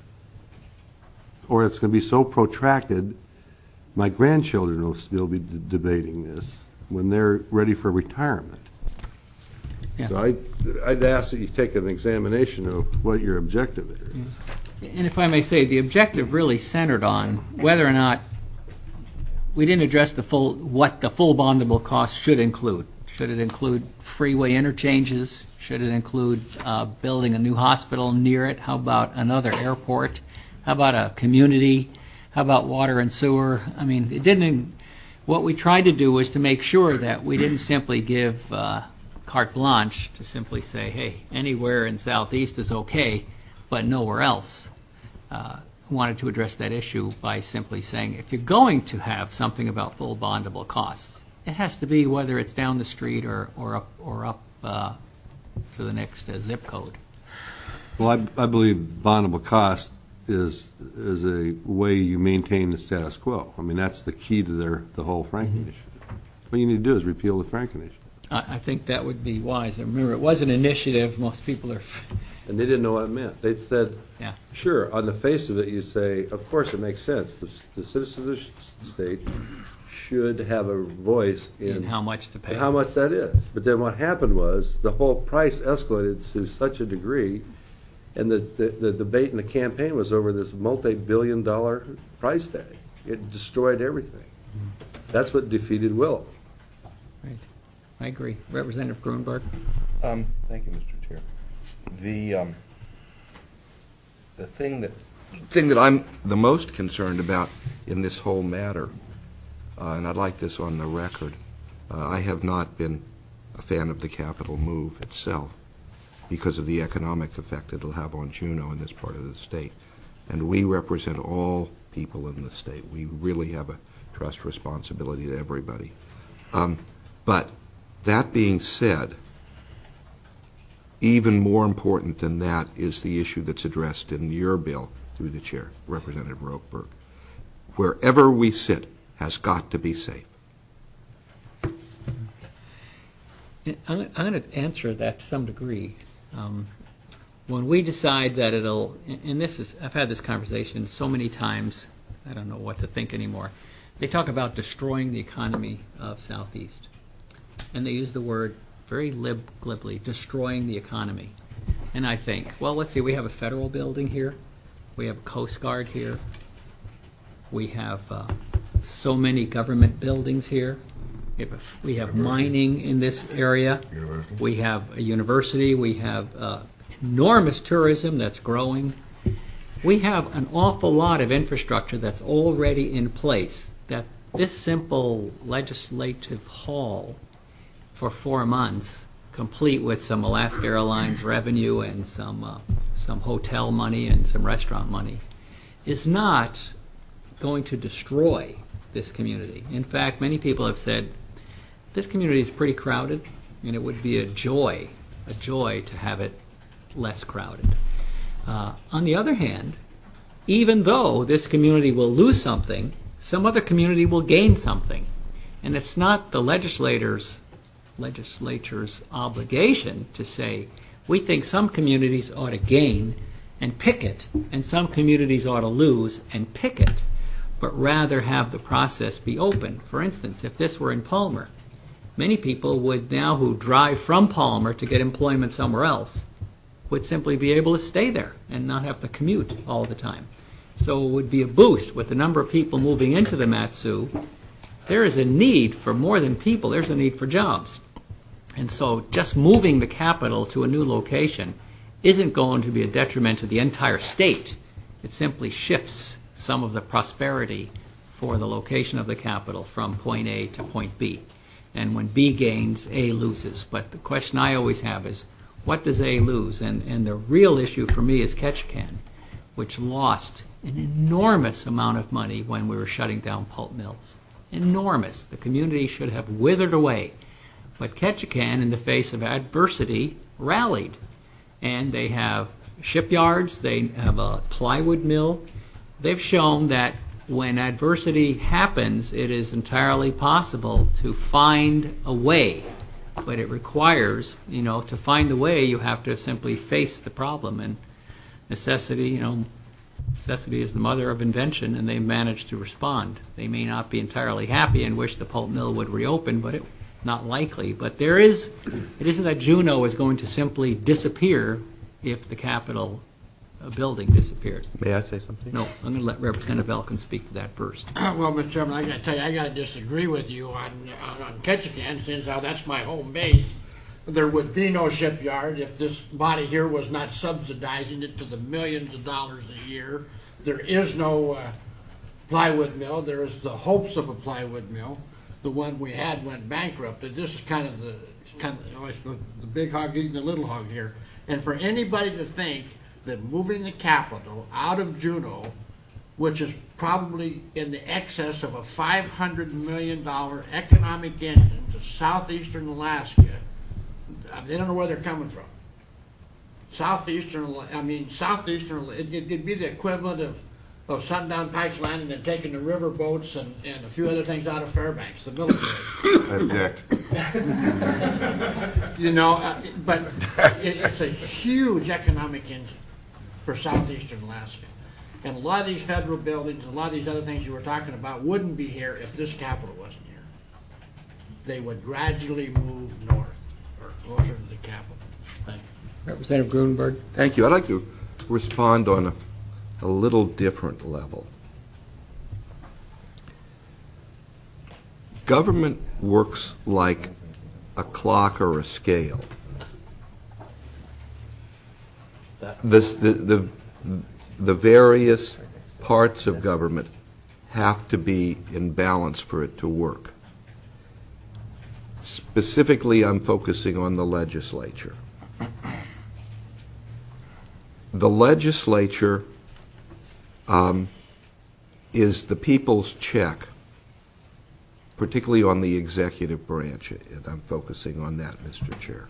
Or it's going to be so protracted, my grandchildren will still be debating this when they're ready for retirement. Yeah. So I'd ask that you take an examination of what your objective is. and if I may say, the objective really centered on whether or not we didn't address what the full bondable cost should include. Should it include freeway interchanges? Should it include building a new hospital near it? How about another airport? How about a community? How about water and sewer? I mean, it didn't. What we tried to do was to make sure that we didn't simply give carte blanche to simply say, hey, anywhere in Southeast is okay, but nowhere else. Wanted to address that issue by simply saying, if you're going to have something about full bondable costs, it has to be whether it's down the street or up to the next zip code. Well, I believe bondable cost is a way you maintain the status quo. I mean, that's the key to the whole Frank Initiative. What you need to do is repeal the Frank Initiative. I think that would be wise. And remember, it was an initiative. Most people are. And they didn't know what it meant. They said, Yeah. sure, on the face of it, you say, of course it makes sense. The citizens of the state should have a voice in how much to pay. how much that is. But then what happened was the whole price escalated to such a degree, and the debate in the campaign was over this multi-billion-dollar price tag. It destroyed everything. That's what defeated Willow. Right. I agree. Representative Grunberg. Thank you, Mr. Chair. The thing that I'm the most concerned about in this whole matter, and I'd like this on the record, I have not been a fan of the capital move itself because of the economic effect it'll have on Juneau in this part of the state. And we represent all people in the state. We really have a trust responsibility to everybody. But that being said, even more important than that is the issue that's addressed in your bill, through the chair, Representative Rothberg. Wherever we sit has got to be safe. I'm going to answer that to some degree. When we decide that I've had this conversation so many times, I don't know what to think anymore. They talk about destroying the economy of Southeast. And they use the word very glibly, destroying the economy. And I think, well, let's see, we have a federal building here. We have a Coast Guard here. We have so many government buildings here. We have mining in this area. University. We have a university. We have enormous tourism that's growing. We have an awful lot of infrastructure that's already in place that this simple legislative haul for 4 months, complete with some Alaska Airlines revenue and some hotel money and some restaurant money, is not going to destroy this community. In fact, many people have said this community is pretty crowded, and it would be a joy to have it less crowded. On the other hand, even though this community will lose something, some other community will gain something. And it's not the legislature's obligation to say, we think some communities ought to gain and picket, and some communities ought to lose and picket, but rather have the process be open. For instance, if this were in Palmer, many people would now who drive from Palmer to get employment somewhere else would simply be able to stay there and not have to commute all the time. So it would be a boost with the number of people moving into the Mat-Su. There is a need for more than people. There's a need for jobs. And so just moving the capital to a new location isn't going to be a detriment to the entire state. It simply shifts some of the prosperity for the location of the capital from point A to point B. And when B gains, A loses. But the question I always have is, what does A lose? And the real issue for me is Ketchikan, which lost an enormous amount of money when we were shutting down pulp mills. Enormous. The community should have withered away. But Ketchikan, in the face of adversity, rallied. And they have shipyards, they have a plywood mill. They've shown that when adversity happens, it is entirely possible to find a way. But it requires, to find the way, you have to simply face the problem. And necessity, necessity is the mother of invention, and they managed to respond. They may not be entirely happy and wish the pulp mill would reopen, but it's not likely. But it isn't that Juneau is going to simply disappear if the Capitol building disappeared. May I say something? No, I'm going to let Representative Elkin speak to that first. Well, Mr. Chairman, I got to tell you, I got to disagree with you on Ketchikan, since that's my home base. There would be no shipyard if this body here was not subsidizing it to the millions of dollars a year. There is no plywood mill. There is the hopes of a plywood mill. The one we had went bankrupt. This is kind of the big hog eating the little hog here. And for anybody to think that moving the capital out of Juneau, which is probably in the excess of a $500 million economic engine, to southeastern Alaska, they don't know where they're coming from. Southeastern, it'd be the equivalent of Sundown Pikes Landing and taking the river boats and a few other things out of Fairbanks, the military. I object. But it's a huge economic engine for southeastern Alaska. And a lot of these federal buildings and a lot of these other things you were talking about wouldn't be here if this capital wasn't here. They would gradually move north or closer to the capital. Thank you. Representative Grunberg. Thank you. I'd like to respond on a little different level. Government works like a clock or a scale. The various parts of government have to be in balance for it to work. Specifically, I'm focusing on the legislature. The legislature is the people's check, particularly on the executive branch, and I'm focusing on that, Mr. Chair.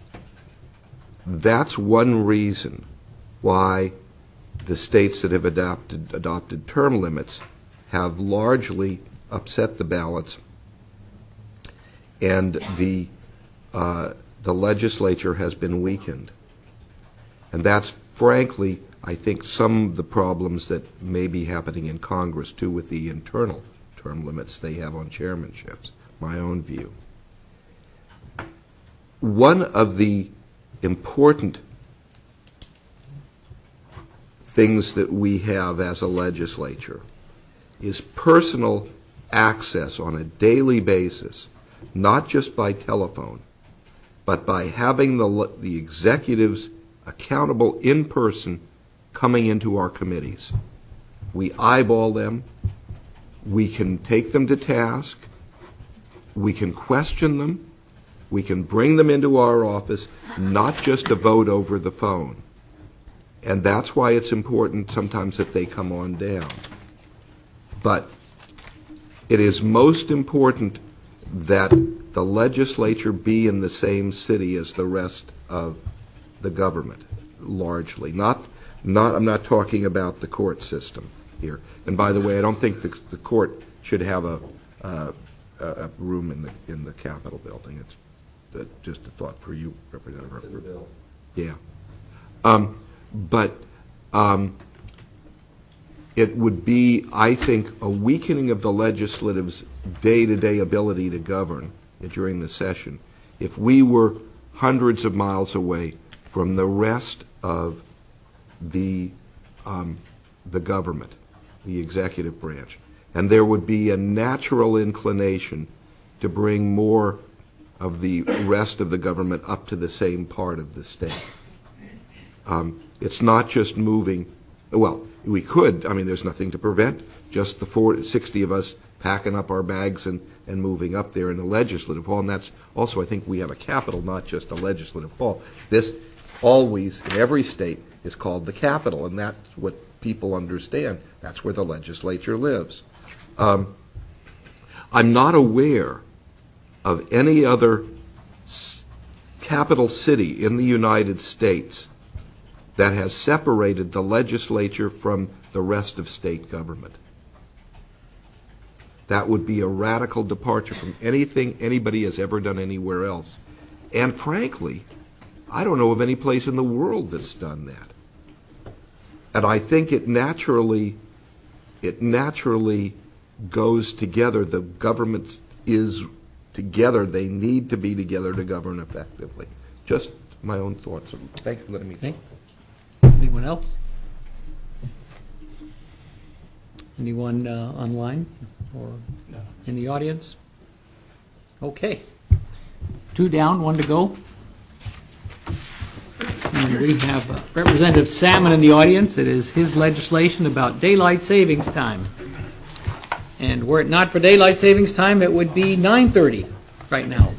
That's one reason why the states that have adopted term limits have largely upset the balance, and the legislature has been weakened. And that's, frankly, I think, some of the problems that may be happening in Congress, too, with the internal term limits they have on chairmanships, my own view. One of the important things that we have as a legislature is personal access on a daily basis, not just by telephone, but by having the executives accountable in person coming into our committees. We eyeball them. We can take them to task. We can question them. We can bring them into our office, not just a vote over the phone. And that's why it's important sometimes that they come on down. But it is most important that the legislature be in the same city as the rest of the government, largely. I'm not talking about the court system here. And by the way, I don't think the court should have a room in the Capitol building. It's just a thought for you, Representative Rutherford. Yeah. But it would be, I think, a weakening of the legislative's day-to-day ability to govern during the session if we were hundreds of miles away from the rest of the government, the executive branch. And there would be a natural inclination to bring more of the rest of the government up to the same part of the state. It's not just moving, well, we could, I mean, there's nothing to prevent just the 60 of us packing up our bags and moving up there in the legislative hall. And that's also, I think we have a capital, not just a legislative hall. This always, in every state, is called the capital, and that's what people understand. That's where the legislature lives. I'm not aware of any other capital city in the United States that has separated the legislature from the rest of state government. That would be a radical departure from anything anybody has ever done anywhere else. And frankly, I don't know of any place in the world that's done that. And I think it naturally goes together. The government is together. They need to be together to govern effectively. Just my own thoughts. Thank you for letting me talk. Anyone else? Anyone online or in the audience? Okay. 2 down, 1 to go. And we have Representative Salmon in the audience. It is his legislation about daylight savings time. And were it not for daylight savings time, it would be 9:30 right now.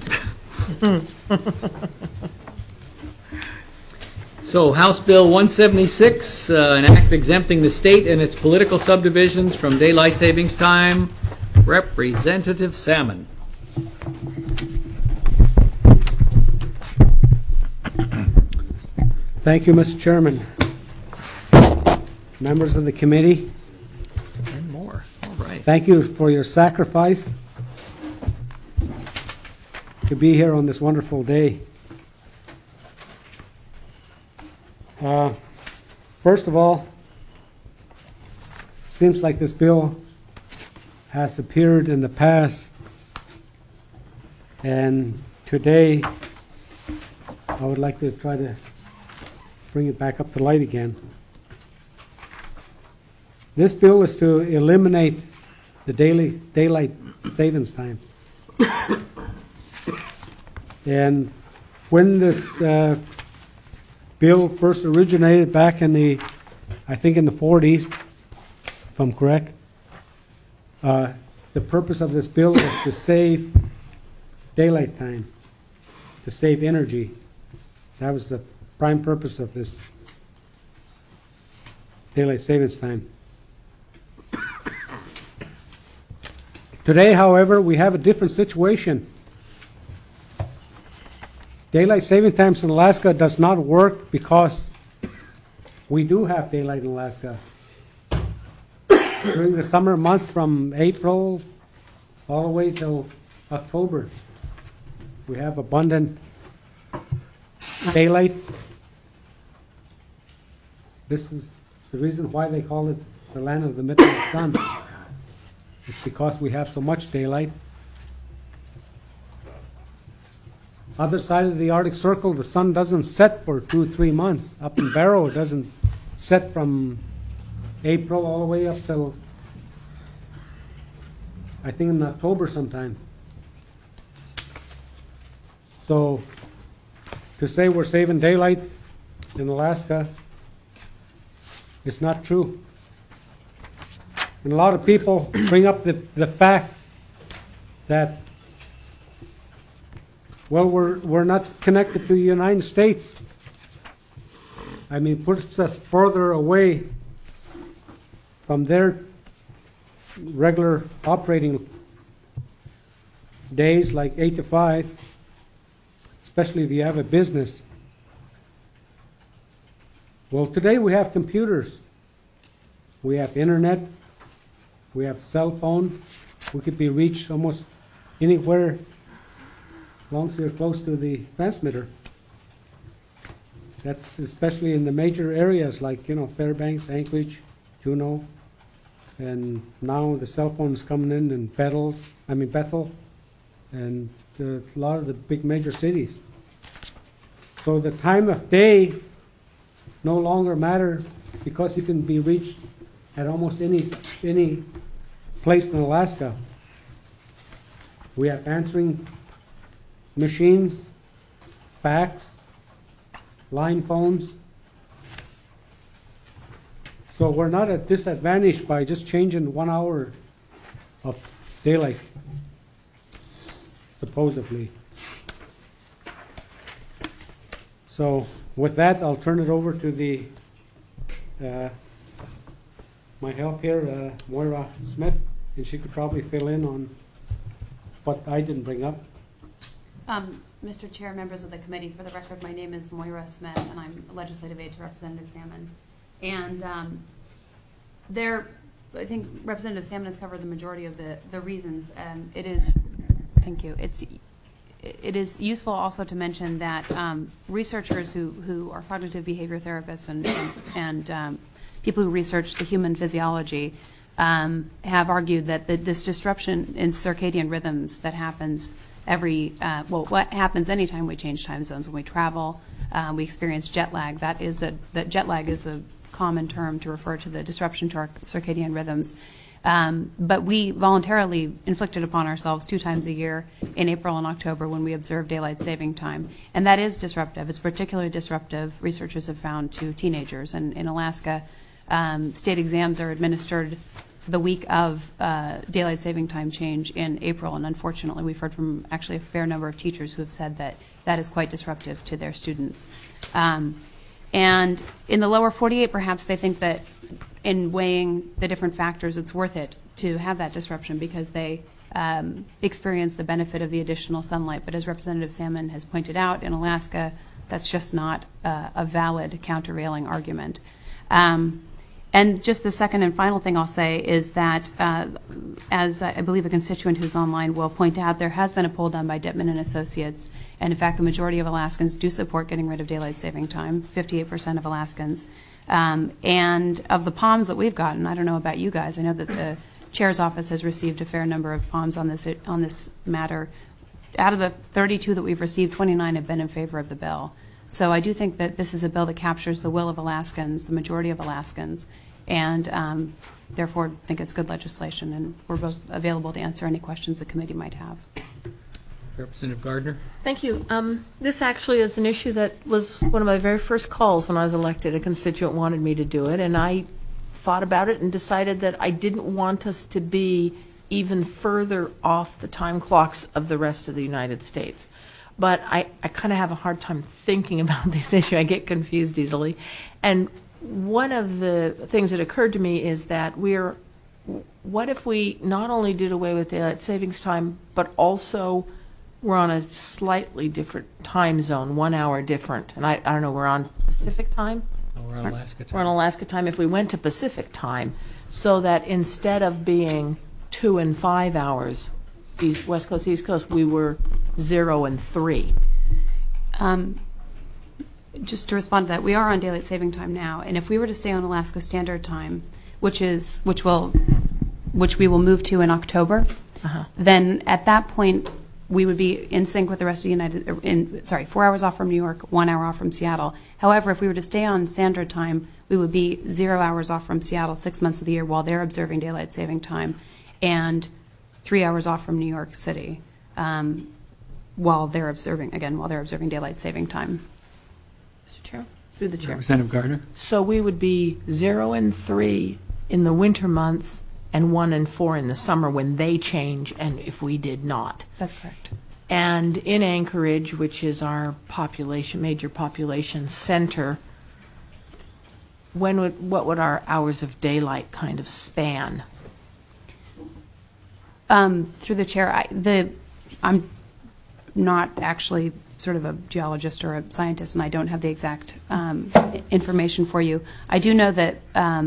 So House Bill 176, an act exempting the state and its political subdivisions from daylight savings time. Representative Salmon. Thank you, Mr. Chairman. Members of the committee, And more. All right. thank you for your sacrifice to be here on this wonderful day. First of all, it seems like this bill has appeared in the past, and today I would like to try to bring it back up to light again. This bill is to eliminate the daylight savings time. And when this bill first originated back in I think in the 40s, if I'm correct, the purpose of this bill was to save daylight time, to save energy. That was the prime purpose of this daylight savings time. Today, however, we have a different situation. Daylight saving times in Alaska does not work because we do have daylight in Alaska. During the summer months from April all the way till October, we have abundant daylight. This is the reason why they call it the land of the midnight sun. It's because we have so much daylight. Other side of the Arctic Circle, the sun doesn't set for 2-3 months. Up in Barrow, it doesn't set from April all the way up till, I think, in October sometime. So to say we're saving daylight in Alaska, it's not true. And a lot of people bring up the fact that, well, we're not connected to the United States. I mean, puts us further away from their regular operating days, like 8 to 5, especially if you have a business. Well, today we have computers. We have internet. We have cell phone. We could be reached almost anywhere as long as you're close to the transmitter. That's especially in the major areas like, Fairbanks, Anchorage, Juneau, and now the cell phones coming in Bethel, and a lot of the big major cities. So the time of day no longer matter because you can be reached at almost any place in Alaska. We have answering machines, fax, line phones. So we're not at disadvantage by just changing 1 hour of daylight, supposedly. So with that, I'll turn it over to my help here, Moira Smith, and she could probably fill in on what I didn't bring up. Mr. Chair, members of the committee, for the record, my name is Moira Smith, and I'm a legislative aide to Representative Salmon. And I think Representative Salmon has covered the majority of the reasons. Thank you. It is useful also to mention that researchers who are cognitive behavior therapists and people who research the human physiology have argued that this disruption in circadian rhythms that happens what happens anytime we change time zones. When we travel, we experience jet lag. That jet lag is a common term to refer to the disruption to our circadian rhythms. But we voluntarily inflicted upon ourselves 2 times a year in April and October when we observe daylight saving time. And that is disruptive. It's particularly disruptive, researchers have found, to teenagers. And in Alaska, state exams are administered the week of daylight saving time change in April. And unfortunately, we've heard from actually a fair number of teachers who have said that that is quite disruptive to their students. And in the lower 48, perhaps they think that in weighing the different factors, it's worth it to have that disruption because they experience the benefit of the additional sunlight. But as Representative Salmon has pointed out, in Alaska, that's just not a valid countervailing argument. And just the second and final thing I'll say is that, as I believe a constituent who's online will point out, there has been a poll done by Dittman and Associates, and in fact the majority of Alaskans do support getting rid of daylight saving time, 58% of Alaskans. And of the POMs that we've gotten, I don't know about you guys, I know that the chair's office has received a fair number of POMs on this matter. Out of the 32 that we've received, 29 have been in favor of the bill. So I do think that this is a bill that captures the will of Alaskans, the majority of Alaskans, and therefore think it's good legislation. And we're both available to answer any questions the committee might have. Representative Gardner. Thank you. This actually is an issue that was one of my very first calls when I was elected. A constituent wanted me to do it, and I thought about it and decided that I didn't want us to be even further off the time clocks of the rest of the United States. But I kind of have a hard time thinking about this issue. I get confused easily. And one of the things that occurred to me is that what if we not only did away with daylight savings time, but also we're on a slightly different time zone, 1 hour different. And I don't know, we're on Pacific time? Oh, we're on Alaska time. We're on Alaska time. If we went to Pacific time, so that instead of being 2 and 5 hours, West Coast, East Coast, we were 0 and 3. Just to respond to that, we are on daylight saving time now, and if we were to stay on Alaska Standard Time, which we will move to in October, then at that point we would be in sync with the rest of the 4 hours off from New York, 1 hour off from Seattle. However, if we were to stay on Standard Time, we would be 0 hours off from Seattle 6 months of the year while they're observing daylight saving time, and 3 hours off from New York City while they're observing daylight saving time. Mr. Chair? Through the chair. Representative Gardner. So we would be 0 and 3 in the winter months and 1 and 4 in the summer when they change, and if we did not. That's correct. And in Anchorage, which is our major population center, what would our hours of daylight kind of span? Through the chair, I'm not actually sort of a geologist or a scientist, and I don't have the exact information for you. I do know that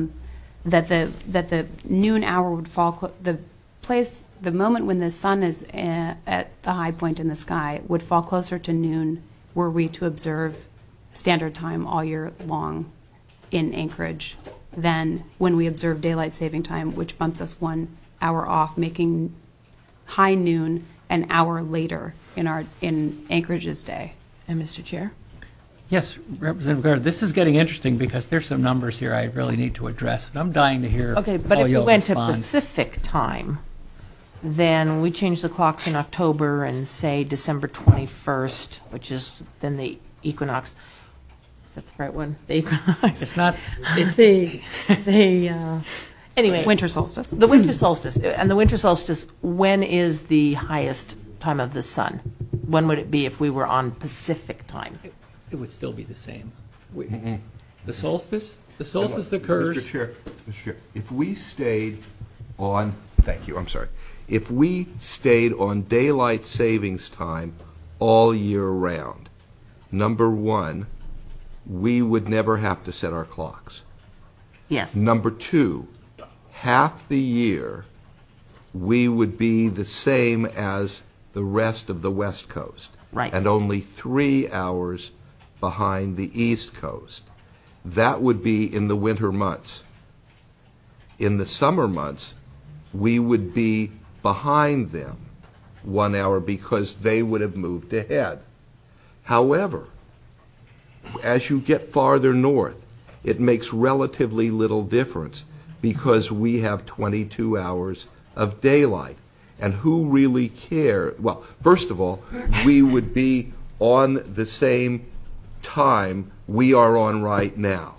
the noon hour would fall. The moment when the sun is at the high point in the sky would fall closer to noon, were we to observe standard time all year long in Anchorage than when we observe daylight saving time, which bumps us 1 hour off, making high noon an hour later in Anchorage's day. And Mr. Chair? Yes, Representative Guerrero, this is getting interesting because there's some numbers here I really need to address, and I'm dying to hear Okay, but how if we you'll went to respond. Pacific time, then we change the clocks in October and say December 21st, which is then the equinox. Is that the right one? The equinox. It's not, Anyway. Winter solstice. The winter solstice. And the winter solstice, when is the highest time of the sun? When would it be if we were on Pacific time? it would still be the same. The solstice? The solstice occurs. Mr. Chair, if we stayed on, thank you, I'm sorry. If we stayed on daylight savings time all year round, number one, we would never have to set our clocks. Yes. Number two, half the year, we would be the same as the rest of the West Coast. Right. And only 3 hours behind the East Coast. That would be in the winter months. In the summer months, we would be behind them 1 hour because they would have moved ahead. However, as you get farther north, it makes relatively little difference because we have 22 hours of daylight. And who really cares? Well, first of all, we would be on the same time we are on right now.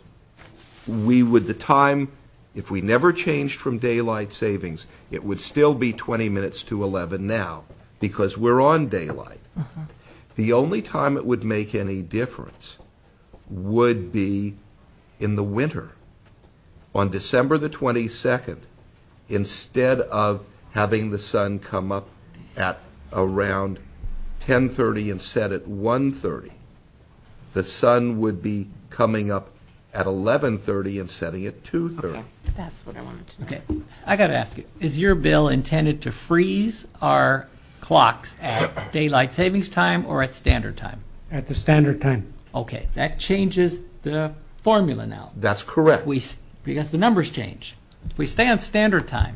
The time, if we never changed from daylight savings, it would still be 20 minutes to 11 now because we're on daylight. The only time it would make any difference would be in the winter. On December the 22nd, instead of having the sun come up at around 10:30 and set at 1:30, the sun would be coming up at 11:30 and setting at 2:30. Okay. That's what I wanted to know. Okay, I got to ask you, is your bill intended to freeze our clocks at daylight savings time or at standard time? At the standard time. Okay, that changes the formula now. That's correct. Because the numbers change. If we stay on standard time,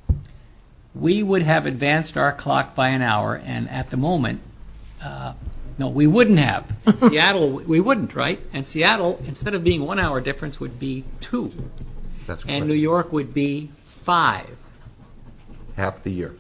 we would have advanced our clock by an hour, and at the moment, no, we wouldn't have. In Seattle, we wouldn't, right? And Seattle, instead of being 1 hour difference, would be 2. That's correct. And New York would be 5. Half the year.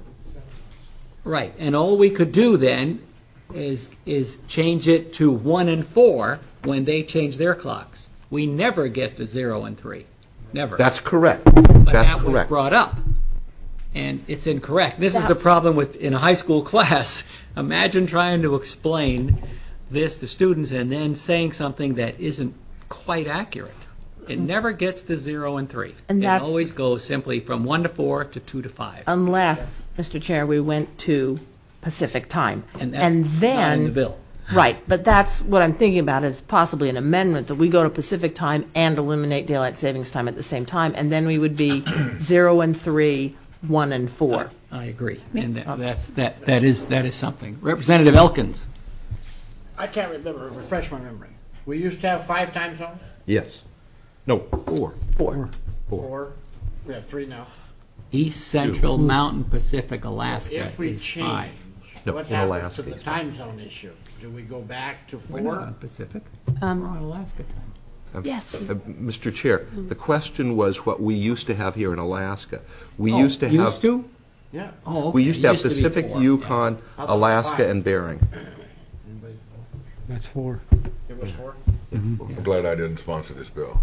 Right, and all we could do then is change it to 1 and 4 when they change their clocks. We never get to 0 and 3. Never. That's correct. But That's that was correct. brought up, and it's incorrect. This is the problem in a high school class. Imagine trying to explain this to students and then saying something that isn't quite accurate. It never gets to 0 and 3. And it that's- always goes simply from 1 to 4 to 2 to 5. Unless, Mr. Chair, we went to Pacific time. And that's not in the bill. Right, but that's what I'm thinking about is possibly an amendment that we go to Pacific time and eliminate daylight savings time at the same time, and then we would be 0 and 3, 1 and 4. I agree, and that is something. Representative Elkins. I can't remember, refresh my memory. We used to have 5 time zones? Yes. No, 4. 4. 4. We have 3 now. East, Central, Mountain, Pacific, Alaska If we is 5. change, No, what in happens Alaska to the it's time zone issue? Do we go back to We're not 4? on Pacific. We're on Alaska time. Yes. Mr. Chair, the question was what we used to have here in Alaska. We used to have. Used to? Yeah. Oh, okay. We used to have be Pacific, 4. Yukon, How about Alaska, 5? and Bering. That's 4. It was 4? I'm glad I didn't sponsor this bill.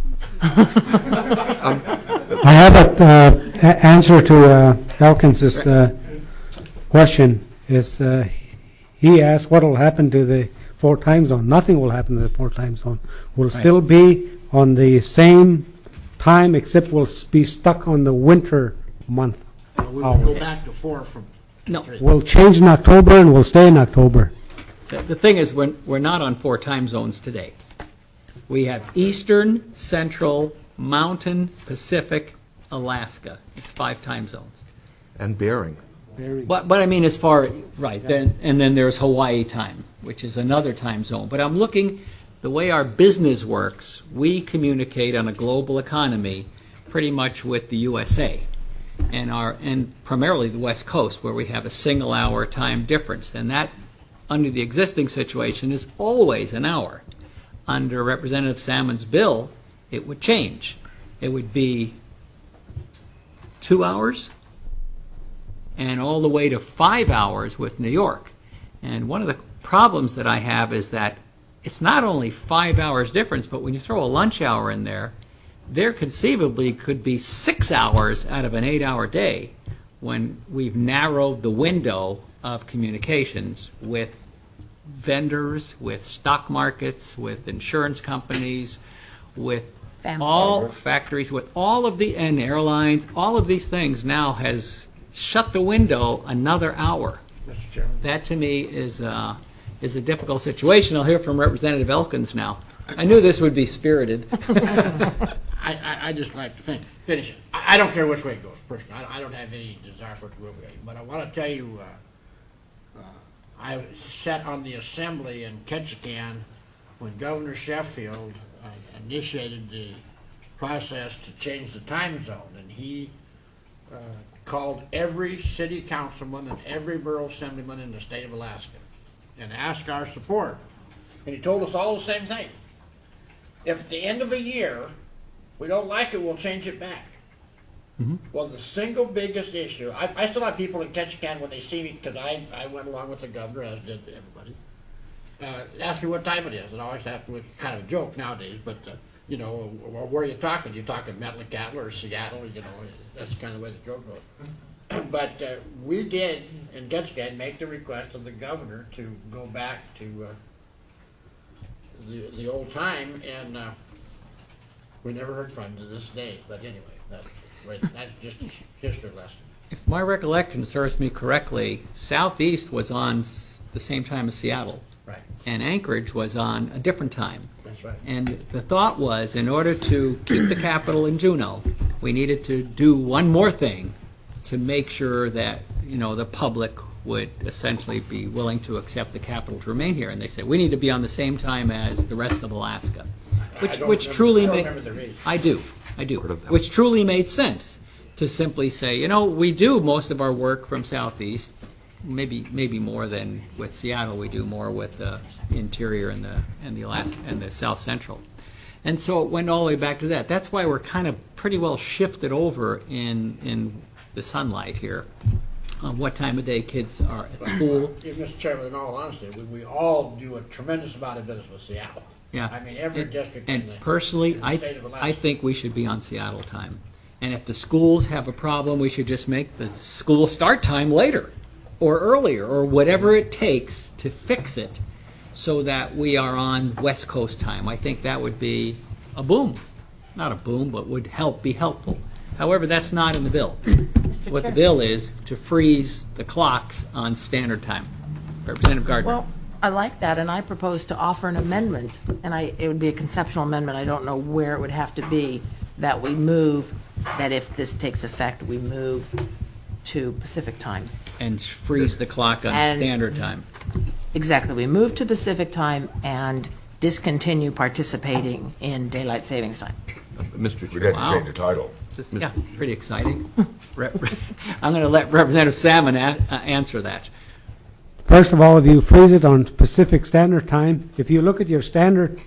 I have an answer to Elkins' question. He asked what will happen to the 4 time zone. Nothing will happen to the 4 time zone. We'll still be on the same time, except we'll be stuck on the winter month. We would go back to 4 from No. 3. We'll change in October and we'll stay in October. The thing is, we're not on 4 time zones today. We have Eastern, Central, Mountain, Pacific, Alaska. It's 5 time zones. And Bering. But I mean, as far right then, and then there's Hawaii time, which is another time zone. But I'm looking. the way our business works, we communicate on a global economy pretty much with the USA and primarily the West Coast, where we have a single-hour time difference. And that, under the existing situation, is always an hour. Under Representative Salmon's bill, it would change. It would be 2 hours and all the way to 5 hours with New York. And one of the problems that I have is that it's not only 5 hours difference, but when you throw a lunch hour in there, there conceivably could be 6 hours out of an 8-hour day when we've narrowed the window of communications with vendors, with stock markets, with insurance companies, with all factories, with all of the, and airlines, all of these things now has shut the window another hour. Mr. Chairman. That to me is a difficult situation. I'll hear from Representative Elkins now. I knew this would be spirited. I just like to finish it. I don't care which way it goes, personally. I don't have any desire for it to go away. But I want to tell you, I sat on the assembly in Ketchikan when Governor Sheffield initiated the process to change the time zone, and he called every city councilman and every borough assemblyman in the state of Alaska and asked our support. And he told us all the same thing. If at the end of a year we don't like it, we'll change it back. Mm-hmm. Well, the single biggest issue, I still have people in Ketchikan when they see me, because I went along with the governor, as did everybody, ask me what time it is. And I always have to, kind of a joke nowadays, but, you know, where are you talking? You talking Metlakatla or Seattle? You know, that's kind of the way the joke goes. But we did, in Ketchikan, make the request of the governor to go back to the old time, and we never heard from him to this day. But anyway, that's just a history lesson. If my recollection serves me correctly, Southeast was on the same time as Seattle. Right. And Anchorage was on a different time. That's right. And the thought was, in order to keep the capital in Juneau, we needed to do one more thing to make sure that, you know, the public would essentially be willing to accept the capital to remain here. And they said, we need to be on the same time as the rest of Alaska. Which truly made, I do, which truly made sense to simply say, you know, we do most of our work from Southeast, maybe more than with Seattle. We do more with the interior and the Alaska and the South Central, and so it went all the way back to that. That's why we're kind of pretty well shifted over in the sunlight here on what time of day kids are at school. Yeah, Mr. Chairman, in all honesty, we all do a tremendous amount of business with Seattle. Yeah. I mean, every district in the personally, in the state of Alaska. I think we should be on Seattle time. And if the schools have a problem, we should just make the school start time later or earlier or whatever it takes to fix it so that we are on West Coast time. I think that would be a boom. Not a boom, but would be helpful. However, that's not in the bill. What the bill is to freeze the clocks on standard time. Representative Gardner. Well, I like that, and I propose to offer an amendment, and it would be a conceptual amendment. I don't know where it would have to be, that we move, that if this takes effect, we move to Pacific time. And freeze the clock on standard time. Exactly. We move to Pacific time and discontinue participating in daylight savings time. Mr. We'd Chair. have to change the title. Yeah, pretty exciting. I'm going to let Representative Salmon answer that. First of all, if you freeze it on Pacific Standard Time, if you look at your standard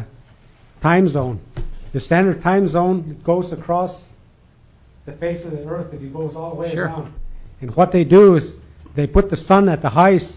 time zone, the standard time zone goes across the face of the earth. It goes all the way around. And what they do is they put the sun at the highest.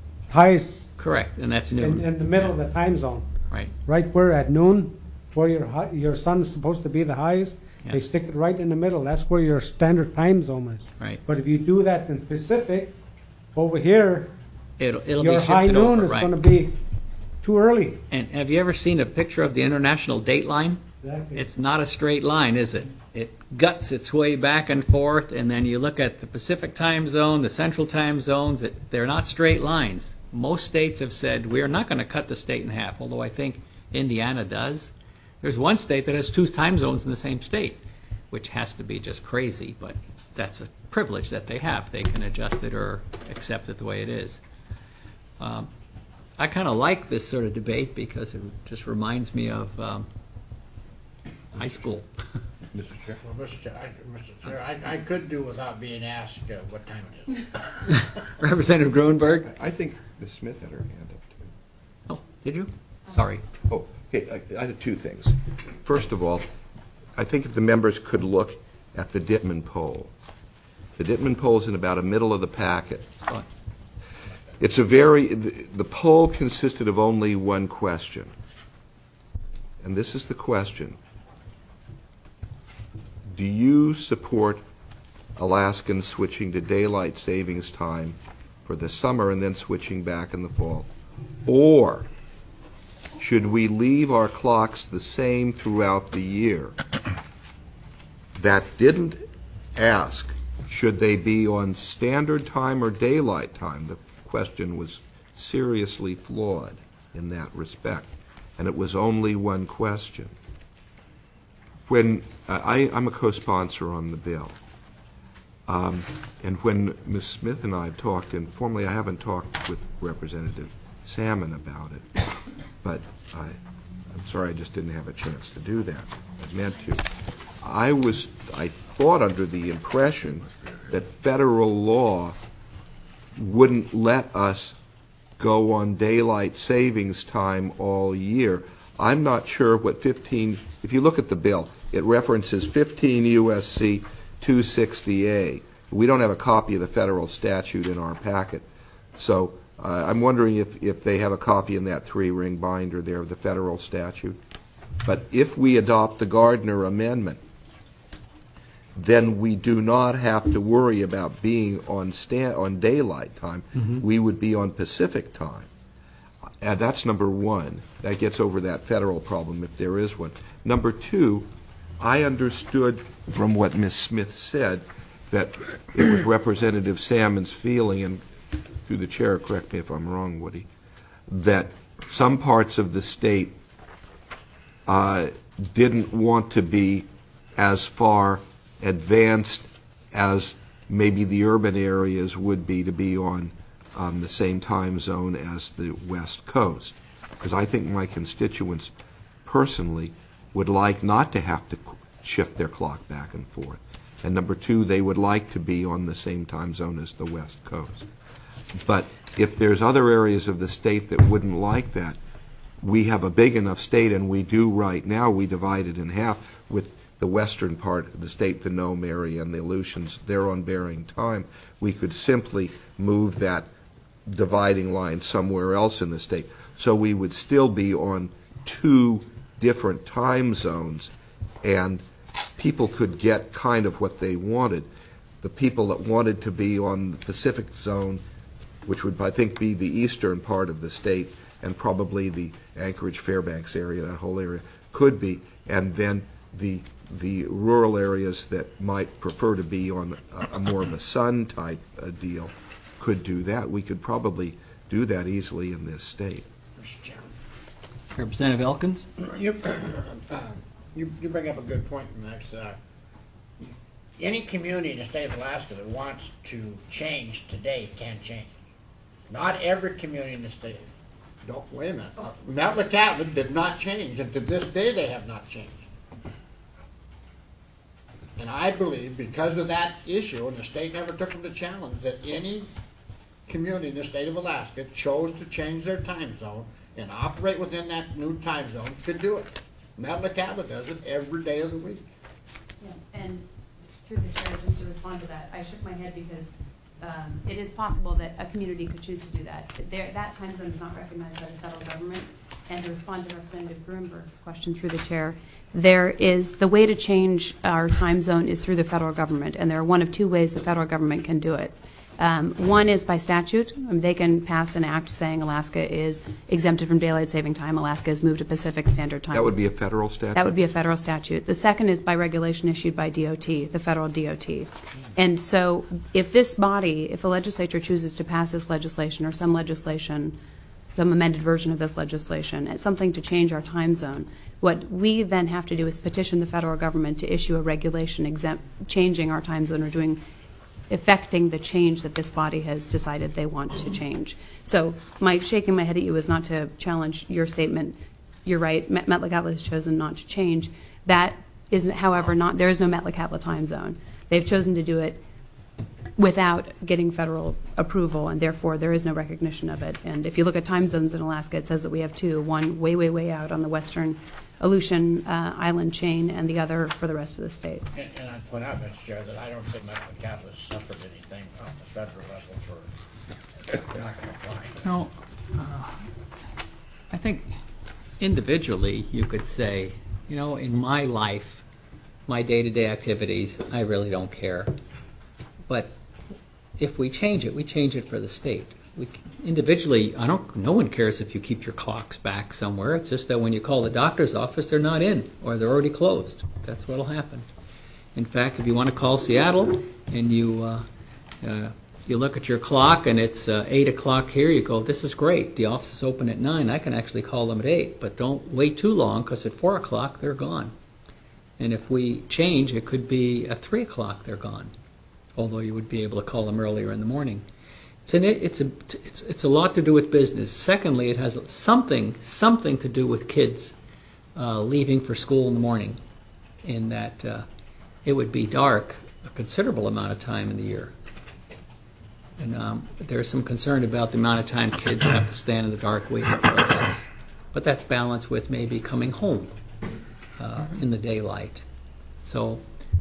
Correct, and that's noon. In the middle of the time zone. Right. Right where at noon, where your sun is supposed to be the highest, Yeah. they stick it right in the middle. That's where your standard time zone is. Right. But if you do that in Pacific, over here, It'll your be high shifted noon over, is right. going to be too early. And have you ever seen a picture of the International Date Line? Exactly. It's not a straight line, is it? It guts its way back and forth, and then you look at the Pacific time zone, the Central time zones, they're not straight lines. Most states have said, we're not going to cut the state in half, although I think Indiana does. There's one state that has 2 time zones in the same state, which has to be just crazy, but that's a privilege that they have. They can adjust it or accept it the way it is. I kind of like this sort of debate because it just reminds me of high school. Mr. Chair? Well, Mr. Chair, I could do without being asked what time it is. Representative Grunberg? I think Ms. Smith had her hand up, too. Oh, did you? Sorry. Oh, okay, I had two things. First of all, I think if the members could look at the Dittman poll. The Dittman poll is in about the middle of the packet. Fine. It's the poll consisted of only one question. And this is the question. Do you support Alaskans switching to daylight savings time for the summer and then switching back in the fall? Or should we leave our clocks the same throughout the year? That didn't ask, should they be on standard time or daylight time? The question was seriously flawed in that respect, and it was only one question. When I'm a co-sponsor on the bill, and when Ms. Smith and I have talked informally, I haven't talked with Representative Salmon about it, but I'm sorry I just didn't have a chance to do that. I meant to. I thought under the impression that federal law wouldn't let us go on daylight savings time all year. I'm not sure what if you look at the bill, it references 15 U.S.C. 260A. We don't have a copy of the federal statute in our packet. So I'm wondering if they have a copy in that 3-ring binder there of the federal statute. But if we adopt the Gardner Amendment, then we do not have to worry about being on daylight time. Mm-hmm. We would be on Pacific time. And that's number one. That gets over that federal problem if there is one. Number two, I understood from what Ms. Smith said that it was Representative Salmon's feeling, and through the chair, correct me if I'm wrong, Woody, that some parts of the state didn't want to be as far advanced as maybe the urban areas would be to be on the same time zone as the West Coast. Because I think my constituents personally would like not to have to shift their clock back and forth. And number two, they would like to be on the same time zone as the West Coast. But if there's other areas of the state that wouldn't like that, we have a big enough state, and we do right now. We divide it in half with the western part of the state, the Nome area, and the Aleutians. They're on Bering time. We could simply move that dividing line somewhere else in the state. So we would still be on 2 different time zones, and people could get kind of what they wanted. The people that wanted to be on the Pacific zone, which would, I think, be the eastern part of the state, and probably the Anchorage, Fairbanks area, that whole area, could be. And then the rural areas that might prefer to be on a more of a sun type deal could do that. We could probably do that easily in this state. Mr. Chairman. Representative Elkins? You bring up a good point, Max. Any community in the state of Alaska that wants to change today can change. Not every community in the state. Don't wait a minute. Metlakatla did not change, and to this day they have not changed. And I believe because of that issue, and the state never took them to challenge, that any community in the state of Alaska chose to change their time zone and operate within that new time zone could do it. Metlakatla does it every day of the week. Yeah, and through the chair, just to respond to that, I shook my head because it is possible that a community could choose to do that. That time zone is not recognized by the federal government. And to respond to Representative Grunberg's question through the chair, the way to change our time zone is through the federal government, and there are one of 2 ways the federal government can do it. One is by statute. They can pass an act saying Alaska is exempted from daylight saving time. Alaska has moved to Pacific Standard Time. That would be a federal statute? That would be a federal statute. The second is by regulation issued by DOT, the federal DOT. And so if this body, if the legislature chooses to pass this legislation or some legislation, some amended version of this legislation, it's something to change our time zone, what we then have to do is petition the federal government to issue a regulation changing our time zone or doing affecting the change that this body has decided they want to change. So my shaking my head at you is not to challenge your statement. You're right, Metlakatla has chosen not to change. That is, however, there is no Metlakatla time zone. They've chosen to do it without getting federal approval, and therefore there is no recognition of it. And if you look at time zones in Alaska, it says that we have two, one way, way, way out on the western Aleutian Island chain, and the other for the rest of the state. And I point out, Mr. Chair, that I don't think Metlakatla suffered anything on the federal level for not complying. No, I think individually you could say, in my life, my day-to-day activities, I really don't care. But if we change it for the state. Individually, no one cares if you keep your clocks back somewhere. It's just that when you call the doctor's office, they're not in, or they're already closed. That's what'll happen. In fact, if you want to call Seattle and you look at your clock and it's 8 o'clock here, you go, this is great. The office is open at 9. I can actually call them at 8, but don't wait too long, because at 4 o'clock they're gone. And if we change, it could be at 3 o'clock they're gone, although you would be able to call them earlier in the morning. It's a lot to do with business. Secondly, it has something to do with kids leaving for school in the morning, in that it would be dark a considerable amount of time in the year. And there's some concern about the amount of time kids have to stand in the dark waiting for us. But that's balanced with maybe coming home in the daylight. So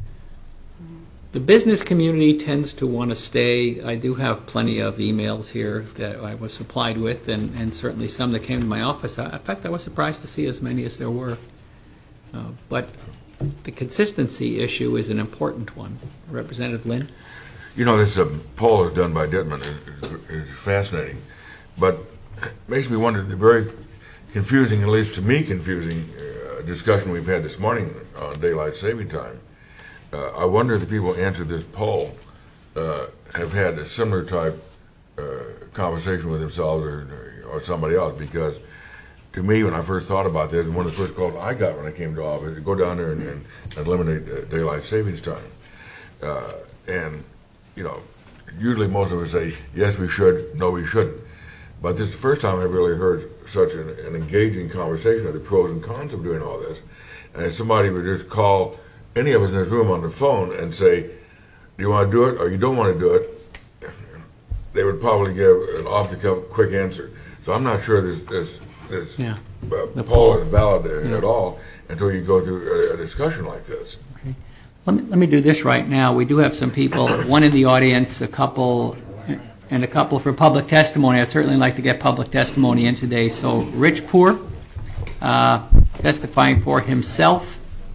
the business community tends to want to stay. I do have plenty of emails here that I was supplied with, and certainly some that came to my office. In fact, I was surprised to see as many as there were. But the consistency issue is an important one. Representative Lynn? This poll is done by Dittman is fascinating, but it makes me wonder, the very confusing, at least to me confusing, discussion we've had this morning on daylight saving time. I wonder if the people who answered this poll have had a similar type conversation with themselves or somebody else, because to me, when I first thought about this, one of the first calls I got when I came to office, to go down there and eliminate daylight savings time. And usually most of us say, yes, we should, no, we shouldn't. But this is the first time I've really heard such an engaging conversation of the pros and cons of doing all this. And if somebody would just call any of us in this room on the phone and say, do you want to do it or you don't want to do it, they would probably give an off-the-cuff quick answer. So I'm not sure this poll is valid at all until you go through a discussion like this. Okay. Let me do this right now. We do have some people, one in the audience, a couple for public testimony. I'd certainly like to get public testimony in today. So Rich Poor, testifying for himself.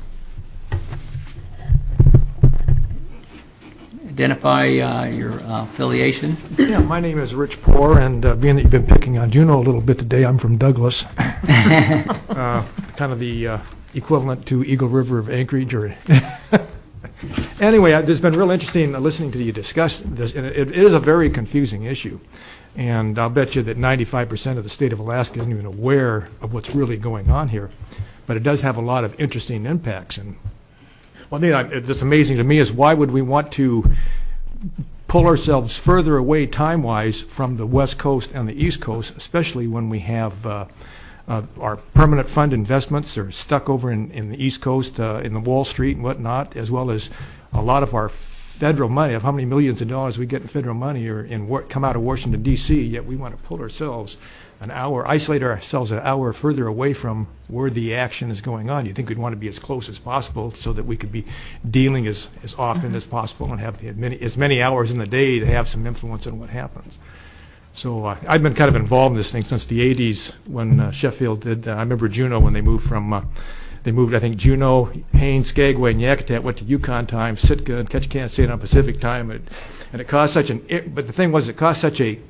Identify your affiliation. Yeah, my name is Rich Poor, and being that you've been picking on Juneau a little bit today, I'm from Douglas. Kind of the equivalent to Eagle River of Anchorage. Anyway, it's been real interesting listening to you discuss this, and it is a very confusing issue. And I'll bet you that 95% of the state of Alaska isn't even aware of what's really going on here. But it does have a lot of interesting impacts. And one thing that's amazing to me is, why would we want to pull ourselves further away time-wise from the West Coast and the East Coast, especially when we have our permanent fund investments are stuck over in the East Coast, in the Wall Street and whatnot, as well as a lot of our federal money, of how many millions of dollars we get in federal money or come out of Washington, D.C., yet we want to pull ourselves isolate ourselves an hour further away from where the action is going on. You'd think we'd want to be as close as possible so that we could be dealing as often as possible and have as many hours in the day to have some influence on what happens. So I've been kind of involved in this thing since the 80s when Sheffield did. I remember Juneau when they moved from, I think, Juneau, Haines, Skagway, and Yakutat went to Yukon time, Sitka, and Ketchikan stayed on Pacific time. And it caused but the thing was, it caused such a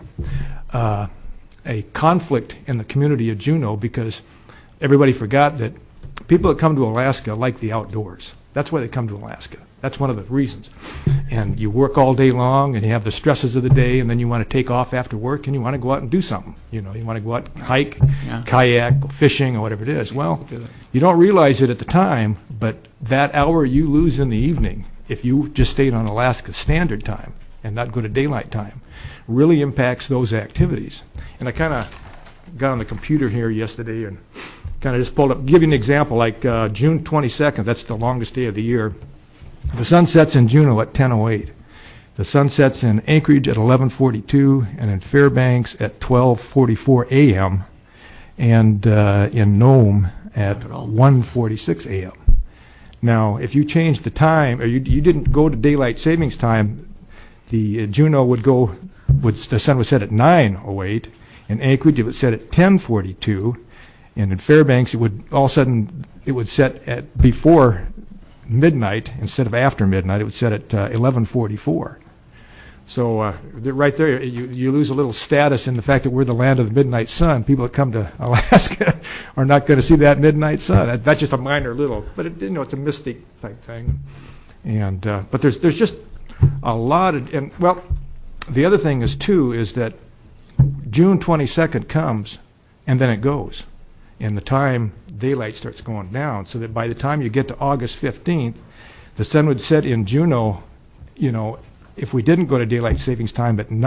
conflict in the community of Juneau, because everybody forgot that people that come to Alaska like the outdoors. That's why they come to Alaska. That's one of the reasons. And you work all day long, and you have the stresses of the day, and then you want to take off after work, and you want to go out and do something. You want to go out and hike, kayak, go fishing, or whatever it is. Well, you don't realize it at the time, but that hour you lose in the evening, if you just stayed on Alaska Standard Time and not go to daylight time really impacts those activities. And I kind of got on the computer here yesterday and kind of just pulled up, give you an example, like June 22nd, that's the longest day of the year. The sun sets in Juneau at 10:08. The sun sets in Anchorage at 11:42, and in Fairbanks at 12:44 a.m., and in Nome at 1:46 a.m. Now, if you change the time, or you didn't go to daylight savings time, the Juneau the sun would set at 9:08. In Anchorage, it would set at 10:42, and in Fairbanks, it would set at before midnight instead of after midnight. It would set at 11:44. So right there, you lose a little status in the fact that we're the land of the midnight sun. People that come to Alaska are not going to see that midnight sun. That's just a minor little, but it's a mystic type thing. And but there's just a lot of, and well, the other thing is that June 22nd comes, and then it goes, and the time daylight starts going down, so that by the time you get to August 15th, the sun would set in Juneau, if we didn't go to daylight savings time at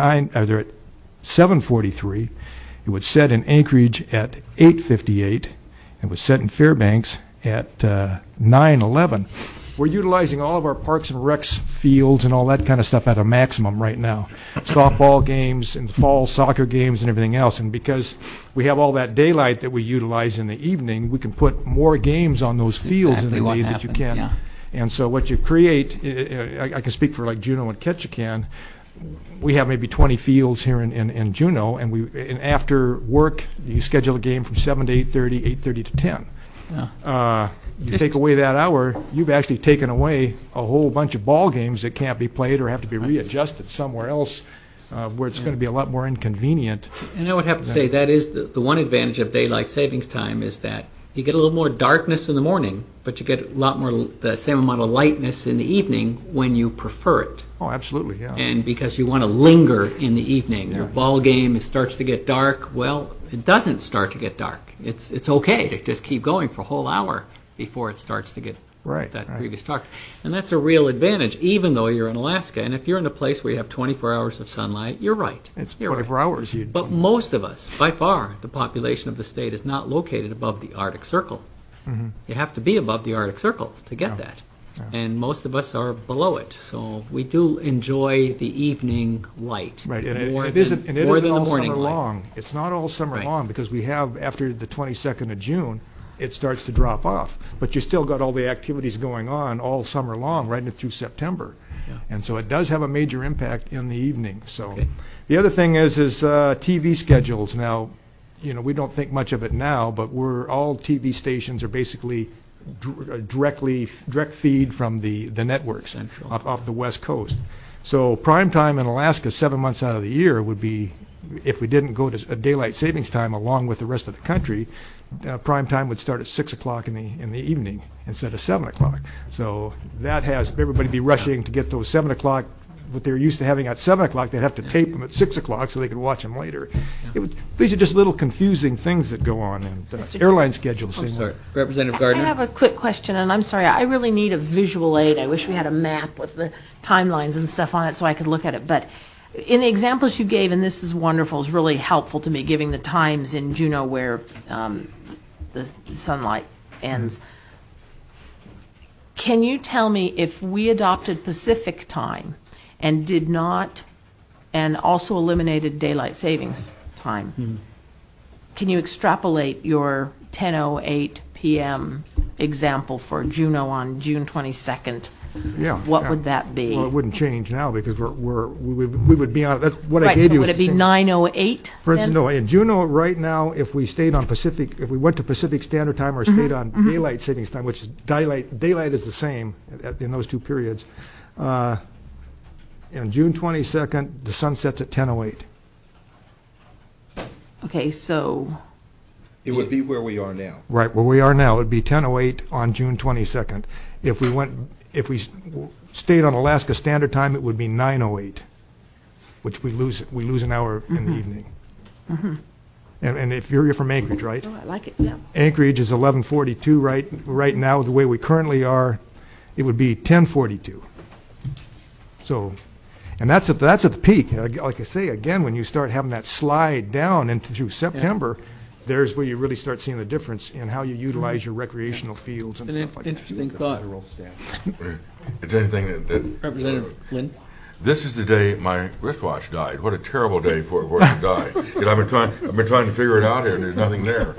7:43, it would set in Anchorage at 8:58, it would set in Fairbanks at 9:11. We're utilizing all of our parks and recs fields and all that kind of stuff at a maximum right now. Softball games and fall soccer games and everything else. And because we have all that daylight that we utilize in the evening, we can put more games on those fields in the day that you can. Yeah. And so what you create, I can speak for like Juneau and Ketchikan, we have maybe 20 fields here in Juneau, and after work, you schedule a game from 7 to 8:30, 8:30 to 10. Yeah. You take away that hour, you've actually taken away a whole bunch of ball games that can't be played or have to be readjusted somewhere else, where it's going to be a lot more inconvenient. And I would have to say that is the one advantage of daylight savings time is that you get a little more darkness in the morning, but you get a lot more the same amount of lightness in the evening when you prefer it. Oh, absolutely, yeah. And because you want to linger in the evening. Your ball game, it starts to get dark. Well, it doesn't start to get dark. It's okay to just keep going for a whole hour before it starts to get previous dark. And that's a real advantage, even though you're in Alaska. And if you're in a place where you have 24 hours of sunlight, you're right. It's 24 hours. But most of us, by far, the population of the state is not located above the Arctic Circle. Mm-hmm. You have to be above the Arctic Circle to get that. Yeah. And most of us are below it. So we do enjoy the evening light. Right, more it than isn't the all morning summer light. long. It's not all summer long, because we have, after the 22nd of June, it starts to drop off. But you still got all the activities going on all summer long, right through September. Yeah. And so it does have a major impact in the evening. So the other thing is TV schedules. Now, we don't think much of it now, but all TV stations are basically direct feed from the networks off the West Coast. So prime time in Alaska 7 months out of the year would be, if we didn't go to a daylight savings time along with the rest of the country, prime time would start at 6 o'clock in the evening instead of 7 o'clock. So that has everybody be rushing to get those 7 o'clock, what they're used to having at 7 o'clock, they'd have to tape them at 6 o'clock so they could watch them later. These are just little confusing things that go on, and airline schedules. Sorry, Representative Gardner. I have a quick question, and I'm sorry, I really need a visual aid. I wish we had a map with the timelines and stuff on it so I could look at it. But in the examples you gave, and this is wonderful, it's really helpful to me, giving the times in Juneau where the sunlight ends. Can you tell me if we adopted Pacific time and did not, and also eliminated daylight savings time, can you extrapolate your 10:08 p.m. example for Juneau on June 22nd? What would that be? Well, it wouldn't change now because we would be on. That's what I gave so you. Would it be 9:08? For instance, no. In Juneau right now, if we stayed on Pacific, if we went to Pacific Standard Time or stayed on daylight savings time, which is daylight is the same in those two periods. On June 22nd, the sun sets at 10:08. Okay, so it would be where we are now. Right, where we are now, it would be 10:08 on June 22nd. If we stayed on Alaska Standard Time, it would be 9:08, which we lose an hour in the evening. And if you're from Anchorage, right? Oh, I like it. Yeah. Anchorage is 11:42 right now. The way we currently are, it would be 10:42. So, And that's at the peak. Like I say, again, when you start having that slide down into through September, there's where you really start seeing the difference in how you utilize your recreational fields and stuff like that. Interesting thought. It's anything that Representative Lynn? this is the day my wristwatch died. What a terrible day for it to die. I've been trying to figure it out here, and there's nothing there.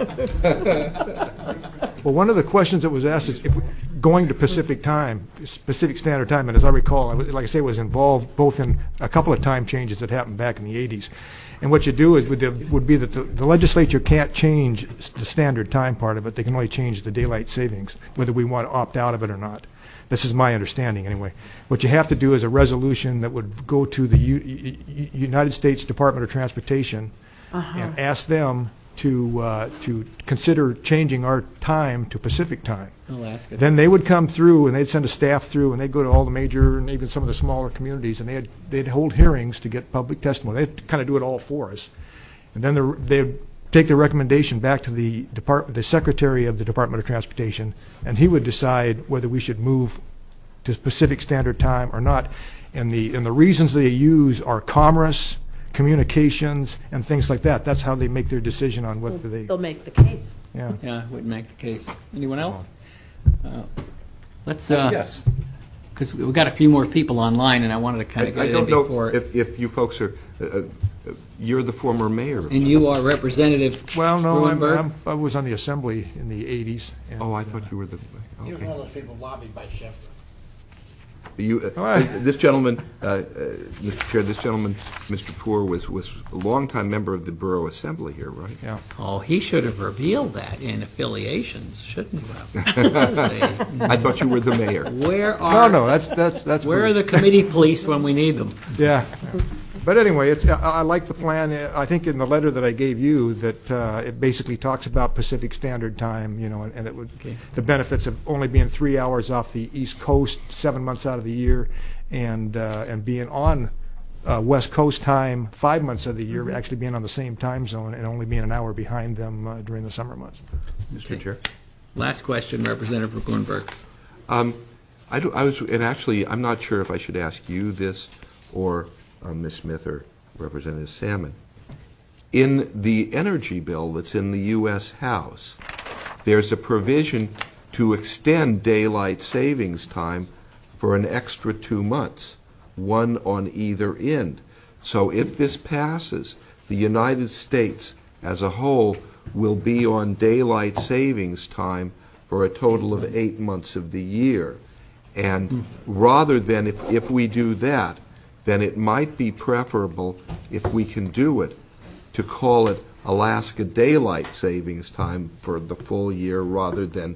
Well, one of the questions that was asked is if going to Pacific Standard Time, and as I recall, like I say, was involved both in a couple of time changes that happened back in the 80s. And what you do is would be that the legislature can't change the standard time part of it. They can only change the daylight savings, whether we want to opt out of it or not. This is my understanding anyway. What you have to do is a resolution that would go to the United States Department of Transportation and ask them to consider changing our time to Pacific time. Alaska. Then they would come through and they'd send a staff through and they'd go to all the major and even some of the smaller communities and they'd hold hearings to get public testimony. They'd kind of do it all for us. And then they'd take the recommendation back to the Secretary of the Department of Transportation, and he would decide whether we should move to Pacific Standard Time or not. And the reasons they use are commerce, communications, and things like that. That's how they make their decision on whether they. They'll make the case. Yeah. Yeah, would make the case. Anyone else? Let's. Yes. Because we've got a few more people online, and I wanted to kind of I get it in don't before. know if you folks are, you're the former mayor. And you are Representative Well, no, Gruenberg? I was on the Assembly in the 80s. And, Oh, I thought you were the, He was okay. one of those people lobbied by Scheffler. This gentleman, Mr. Chair, this gentleman, Mr. Poor, was a longtime member of the Borough Assembly here, right? Yeah. Oh, he should have revealed that in affiliations, shouldn't he have? I thought you were the mayor. No, that's. Where are the committee police when we need them? Yeah. But anyway, I like the plan. I think in the letter that I gave you that it basically talks about Pacific Standard Time, and it would the benefits of only being 3 hours off the East Coast 7 months out of the year, and being on West Coast time 5 months of the year, actually being on the same time zone and only being an hour behind them during the summer months. Mr. Chair. Last question, Representative Gruenberg. And actually, I'm not sure if I should ask you this or Ms. Smith or Representative Salmon. In the energy bill that's in the U.S. House, there's a provision to extend daylight savings time for an extra 2 months, one on either end. So if this passes, the United States as a whole will be on daylight savings time for a total of 8 months of the year. And rather than, if we do that, then it might be preferable, if we can do it, to call it Alaska Daylight Savings Time for the full year rather than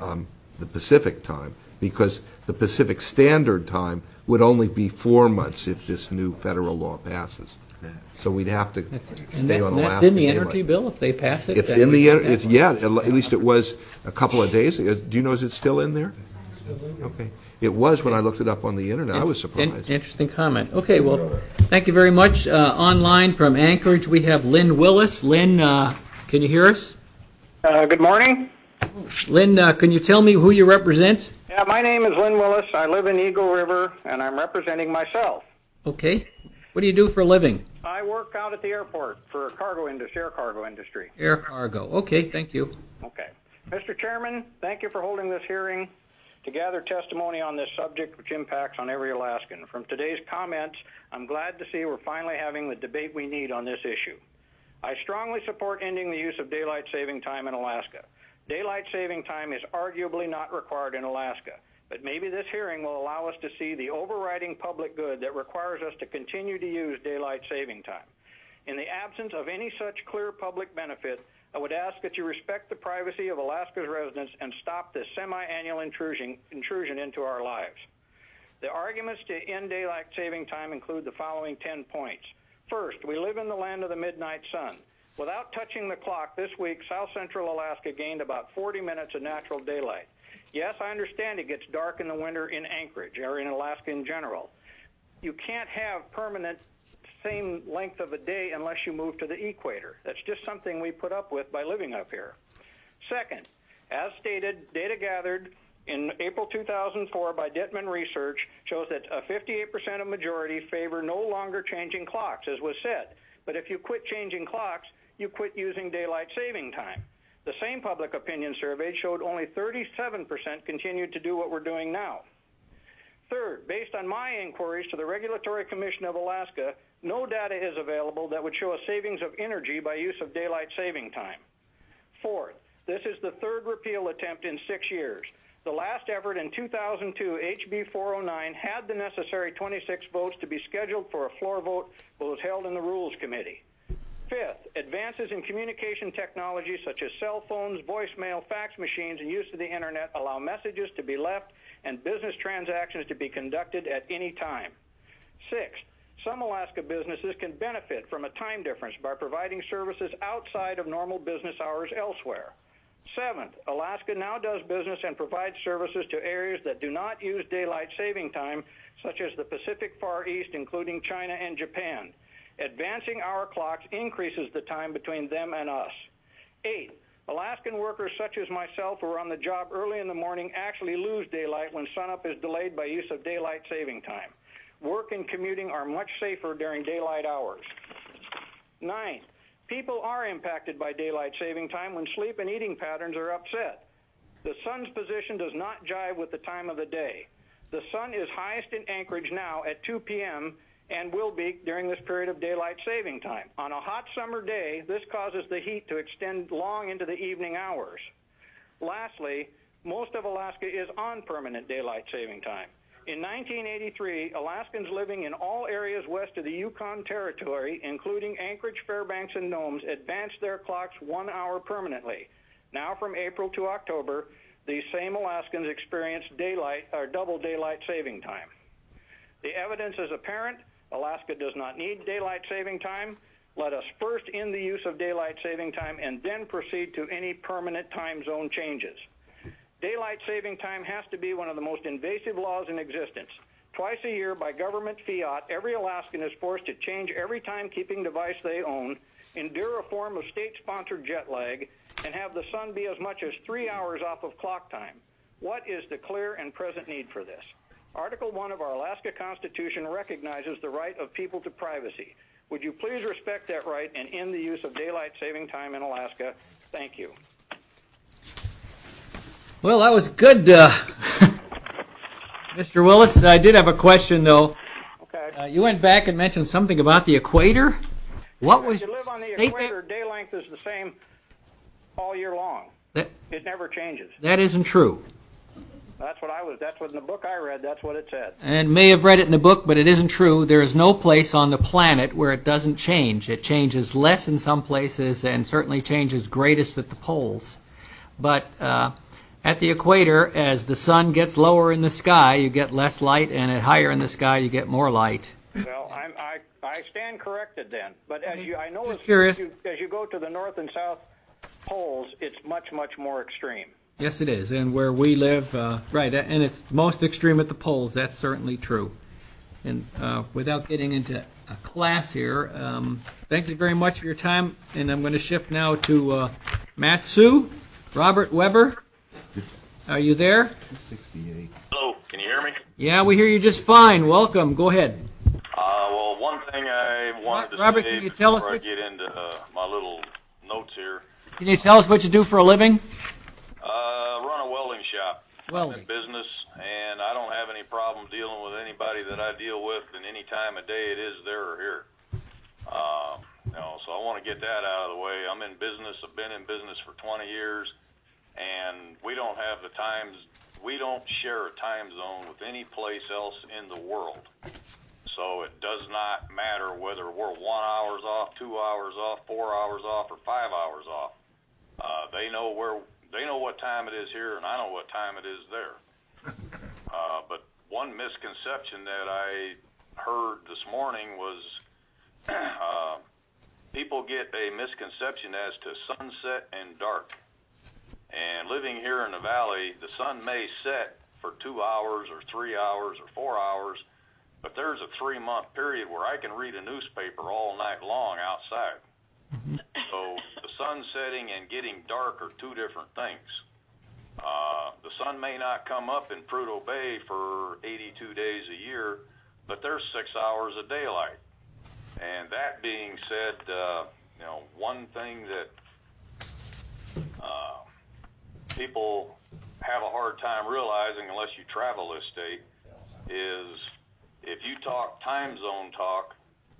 the Pacific time, because the Pacific Standard Time would only be 4 months if this new federal law passes. So we'd have to stay on Alaska That's in the Daylight. energy bill, if they pass it? It's then in we the, can it's, have yeah, at least it was a couple of days ago. Do you know, is it still in there? Okay. It was when I looked it up on the internet. I was surprised. Interesting comment. Okay, well, thank you very much. Online from Anchorage, we have Lynn Willis. Lynn, can you hear us? Good morning. Lynn, can you tell me who you represent? Yeah, my name is Lynn Willis. I live in Eagle River, and I'm representing myself. Okay. What do you do for a living? I work out at the airport for air cargo industry. Air cargo. Okay, thank you. Okay. Mr. Chairman, thank you for holding this hearing to gather testimony on this subject which impacts on every Alaskan. From today's comments, I'm glad to see we're finally having the debate we need on this issue. I strongly support ending the use of daylight saving time in Alaska. Daylight saving time is arguably not required in Alaska, but maybe this hearing will allow us to see the overriding public good that requires us to continue to use daylight saving time. In the absence of any such clear public benefit, I would ask that you respect the privacy of Alaska's residents and stop this semi-annual intrusion into our lives. The arguments to end daylight saving time include the following 10 points. First, we live in the land of the midnight sun. Without touching the clock, this week, South Central Alaska gained about 40 minutes of natural daylight. Yes, I understand it gets dark in the winter in Anchorage or in Alaska in general. You can't have permanent same length of a day unless you move to the equator. That's just something we put up with by living up here. Second, as stated, data gathered in April 2004 by Dittman Research shows that 58% of majority favor no longer changing clocks, as was said. But if you quit changing clocks, you quit using daylight saving time. The same public opinion survey showed only 37% continued to do what we're doing now. Third, based on my inquiries to the Regulatory Commission of Alaska, no data is available that would show a savings of energy by use of daylight saving time. Fourth, this is the third repeal attempt in 6 years. The last effort in 2002, HB 409, had the necessary 26 votes to be scheduled for a floor vote, but was held in the Rules Committee. Fifth, advances in communication technology such as cell phones, voicemail, fax machines, and use of the internet allow messages to be left and business transactions to be conducted at any time. Sixth, some Alaska businesses can benefit from a time difference by providing services outside of normal business hours elsewhere. Seventh, Alaska now does business and provides services to areas that do not use daylight saving time, such as the Pacific Far East, including China and Japan. Advancing our clocks increases the time between them and us. Eighth, Alaskan workers such as myself who are on the job early in the morning actually lose daylight when sunup is delayed by use of daylight saving time. Work and commuting are much safer during daylight hours. Ninth, people are impacted by daylight saving time when sleep and eating patterns are upset. The sun's position does not jive with the time of the day. The sun is highest in Anchorage now at 2 p.m., and will be during this period of daylight saving time. On a hot summer day, this causes the heat to extend long into the evening hours. Lastly, most of Alaska is on permanent daylight saving time. In 1983, Alaskans living in all areas west of the Yukon Territory, including Anchorage, Fairbanks, and Nomes, advanced their clocks 1 hour permanently. Now from April to October, these same Alaskans experience daylight or double daylight saving time. The evidence is apparent. Alaska does not need daylight saving time. Let us first end the use of daylight saving time and then proceed to any permanent time zone changes. Daylight saving time has to be one of the most invasive laws in existence. Twice a year, by government fiat, every Alaskan is forced to change every timekeeping device they own, endure a form of state-sponsored jet lag, and have the sun be as much as 3 hours off of clock time. What is the clear and present need for this? Article 1 of our Alaska Constitution recognizes the right of people to privacy. Would you please respect that right and end the use of daylight saving time in Alaska? Thank you. Well, that was good, Mr. Willis. I did have a question, though. Okay. You went back and mentioned something about the equator. What was if you live on the equator, day length is the same all year long. It never changes. That isn't true. That's what in the book I read, that's what it said. And may have read it in the book, but it isn't true. There is no place on the planet where it doesn't change. It changes less in some places and certainly changes greatest at the poles. But at the equator, as the sun gets lower in the sky, you get less light, and at higher in the sky, you get more light. Well, I stand corrected then. But as you go to the north and south poles, it's much, much more extreme. Yes, it is. And where we live, right, and it's most extreme at the poles. That's certainly true. And without getting into a class here, thank you very much for your time. And I'm going to shift now to Matt Sue, Robert Weber. Are you there? 68. Hello, can you hear me? Yeah, we hear you just fine. Welcome. Go ahead. Well, one thing I wanted to Robert, say can you tell us before I get into my little notes here. Can you tell us what you do for a living? Run a welding shop. Welding. I'm in business, and I don't have any problem dealing with anybody that I deal with in any time of day it is there or here. So I want to get that out of the way. I'm in business. I've been in business for 20 years, and we don't have the times. We don't share a time zone with any place else in the world. So it does not matter whether we're 1 hour off, 2 hours off, 4 hours off, or 5 hours off. They know what time it is here, and I know what time it is there. But one misconception that I heard this morning was people get a misconception as to sunset and dark. And living here in the valley, the sun may set for 2 hours or 3 hours or 4 hours, but there's a 3-month period where I can read a newspaper all night long outside. So the sun setting and getting dark are two different things. The sun may not come up in Prudhoe Bay for 82 days a year, but there's 6 hours of daylight. And that being said, one thing that people have a hard time realizing unless you travel this state is if you talk time zone talk,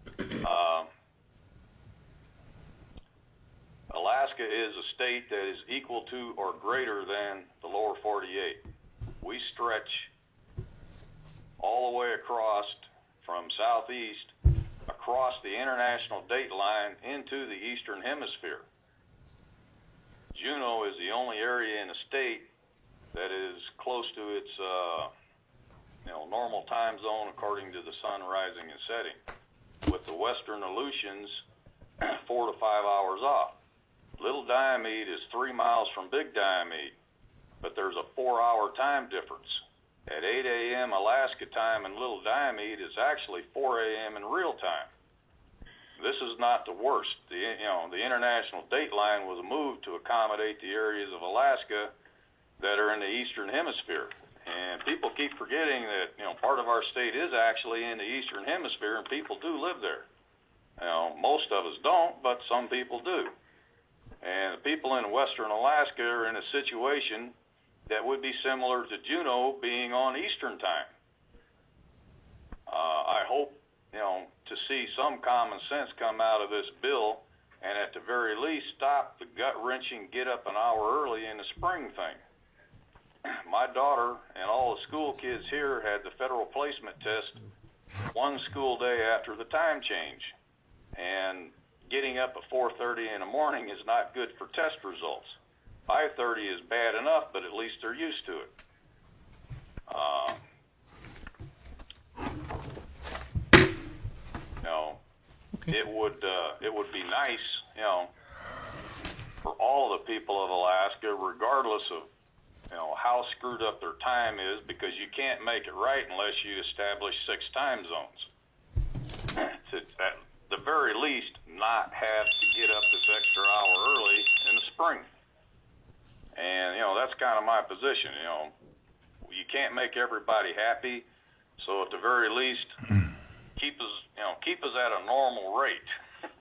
Alaska is a state that is equal to or greater than the lower 48. We stretch all the way across from southeast across the international date line into the eastern hemisphere. Juneau is the only area in the state that is close to its normal time zone according to the sun rising and setting, with the western Aleutians 4 to 5 hours off. Little Diomede is 3 miles from Big Diomede, but there's a 4-hour time difference. At 8 a.m. Alaska time in Little Diomede, it's actually 4 a.m. in real time. This is not the worst. The international date line was moved to accommodate the areas of Alaska that are in the eastern hemisphere. And people keep forgetting that, part of our state is actually in the eastern hemisphere, and people do live there. Most of us don't, but some people do. And the people in western Alaska are in a situation that would be similar to Juneau being on Eastern time. I hope, to see some common sense come out of this bill, and at the very least stop the gut-wrenching get up an hour early in the spring thing. My daughter and all the school kids here had the federal placement test one school day after the time change. And getting up at 4:30 in the morning is not good for test results. 5:30 is bad enough, but at least they're used to it. It would be nice, for all the people of Alaska, regardless of how screwed up their time is, because you can't make it right unless you establish 6 time zones. To, at the very least, not have to get up this extra hour early in the spring. And, that's kind of my position. You can't make everybody happy, so at the very least, keep us at a normal rate.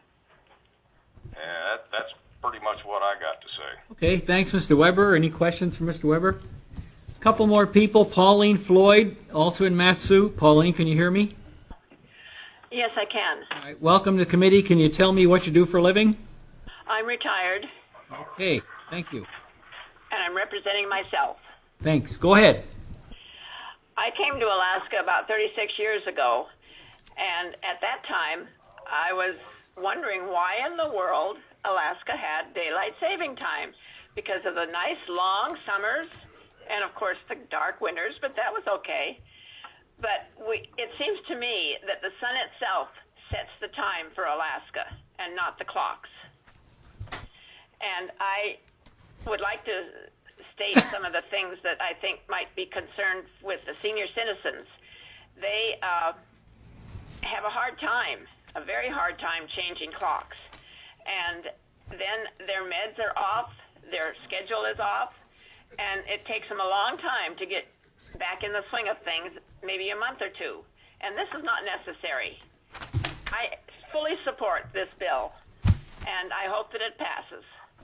And that's pretty much what I got to say. Okay, thanks, Mr. Weber. Any questions for Mr. Weber? A couple more people. Pauline Floyd, also in Mat-Su. Pauline, can you hear me? Yes, I can. All right, welcome to the committee. Can you tell me what you do for a living? I'm retired, Okay, thank you. and I'm representing myself. Thanks. Go ahead. I came to Alaska about 36 years ago, and at that time, I was wondering why in the world Alaska had daylight saving time, because of the nice long summers and, of course, the dark winters, but that was okay. But it seems to me that the sun itself sets the time for Alaska and not the clocks. And I would like to state some of the things that I think might be concerned with the senior citizens. They have a hard time, a very hard time changing clocks. And then their meds are off, their schedule is off, and it takes them a long time to get back in the swing of things, maybe a month or two. And this is not necessary. I fully support this bill, and I hope that it passes.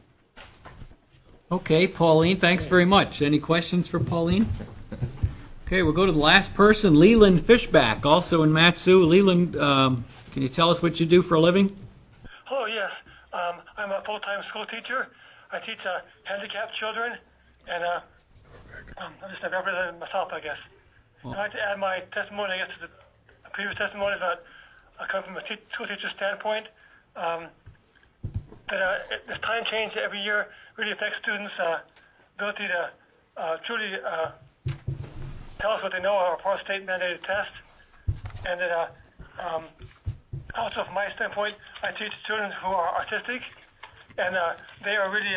Okay, Pauline, thanks very much. Any questions for Pauline? Okay, we'll go to the last person, Leland Fishback, also in Mat-Su. Leland, can you tell us what you do for a living? Hello, yes. I'm a full-time school teacher. I teach handicapped children, and I'm just a representative myself, I guess. I'd like to add my testimony, I guess, to the previous testimony that I come from a school teacher standpoint. This time change every year really affects students' ability to truly tell us what they know on our state-mandated test. And that also, from my standpoint, I teach children who are autistic, and they are really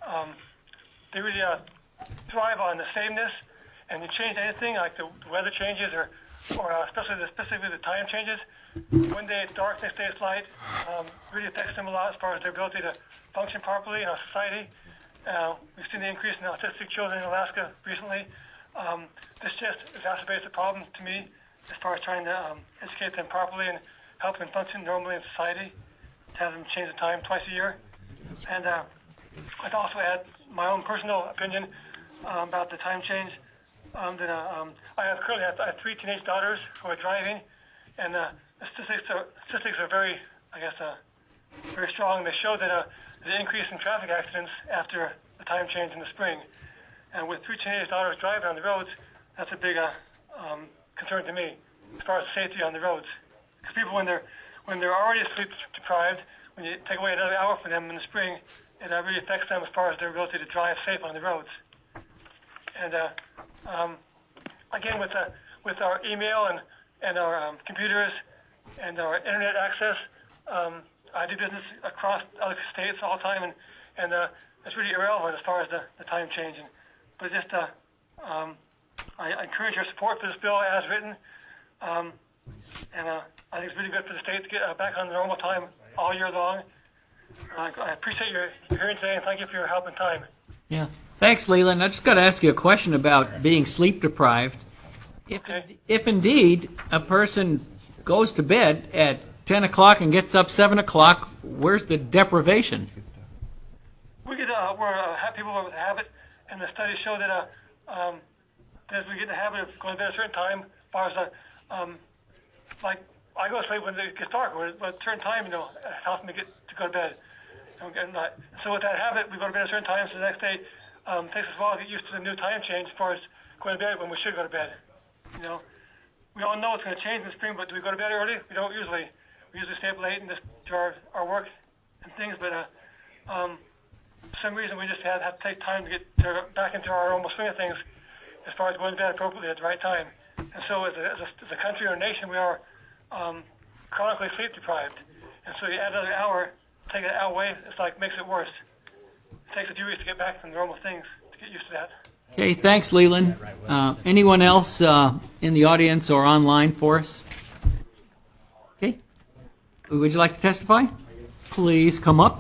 thrive on the sameness. And you change anything, like the weather changes, or specifically the time changes. One day it's dark, next day it's light. Really affects them a lot as far as their ability to function properly in our society. We've seen the increase in autistic children in Alaska recently. This just exacerbates the problem to me as far as trying to educate them properly and help them function normally in society, to have them change the time twice a year. And I'd also add my own personal opinion about the time change. I have 3 teenage daughters who are driving, and the statistics are very, very strong. They show that the increase in traffic accidents after the time change in the spring. And with 3 teenage daughters driving on the roads, that's a big concern to me as far as safety on the roads. Because people, when they're already sleep deprived, when you take away another hour from them in the spring, it really affects them as far as their ability to drive safe on the roads. And again, with our email and our computers and our internet access, I do business across other states all the time, and it's really irrelevant as far as the time changing. But just I encourage your support for this bill as written, and I think it's really good for the state to get back on the normal time all year long. I appreciate your hearing today, and thank you for your help and time. Yeah. Thanks, Leland. I just got to ask you a question about being sleep deprived. If indeed a person goes to bed at 10 o'clock and gets up 7 o'clock, where's the deprivation? We're people with a habit, and the studies show that as we get in the habit of going to bed at a certain time, as far as like I go to sleep when it gets dark, but at a certain time, it helps me to go to bed. So with that habit, we go to bed at a certain time, so the next day it takes us a while to get used to the new time change as far as going to bed when we should go to bed. We all know it's going to change in the spring, but do we go to bed early? We don't usually. We usually stay up late and just do our work and things, but for some reason we just have to take time to get back into our normal swing of things as far as going to bed appropriately at the right time. And so as a country or a nation, we are chronically sleep deprived. And so you add another hour, take it hour away, it's like makes it worse. It takes a few weeks to get back to normal things, to get used to that. Okay, thanks, Leland. Anyone else in the audience or online for us? Okay. Would you like to testify? Please come up.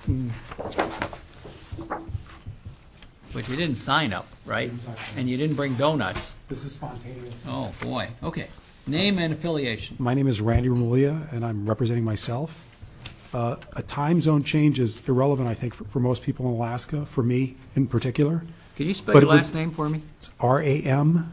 But you didn't sign up, right? And you didn't bring donuts. This is spontaneous. Oh, boy. Okay. Name and affiliation. My name is Randy Romulia, and I'm representing myself. A time zone change is irrelevant, I think, for most people in Alaska, for me in particular. Can you spell your last name for me? It's Ramuglia.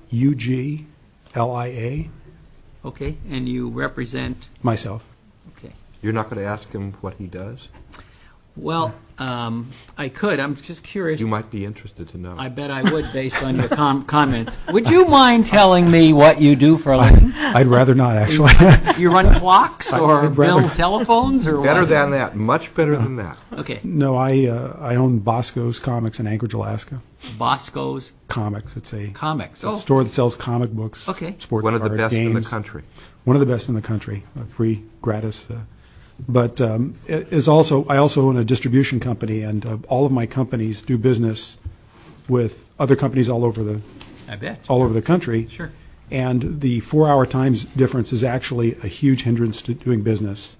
Okay, and you represent? Myself. Okay. You're not going to ask him what he does? Well, I could. I'm just curious. You might be interested to know. I bet I would, based on your comments. Would you mind telling me what you do for a living? I'd rather not, actually. You run clocks or build telephones or better what? Than that, much better than that. Okay. No, I own Bosco's Comics in Anchorage, Alaska. Bosco's Comics. It's a comics. It's a store that sells comic books. Okay. Sports one of the cards, best games. in the country. One of the best in the country. Free, gratis. But I also own a distribution company, and all of my companies do business with other companies all over the country. Sure. And the 4-hour time difference is actually a huge hindrance to doing business.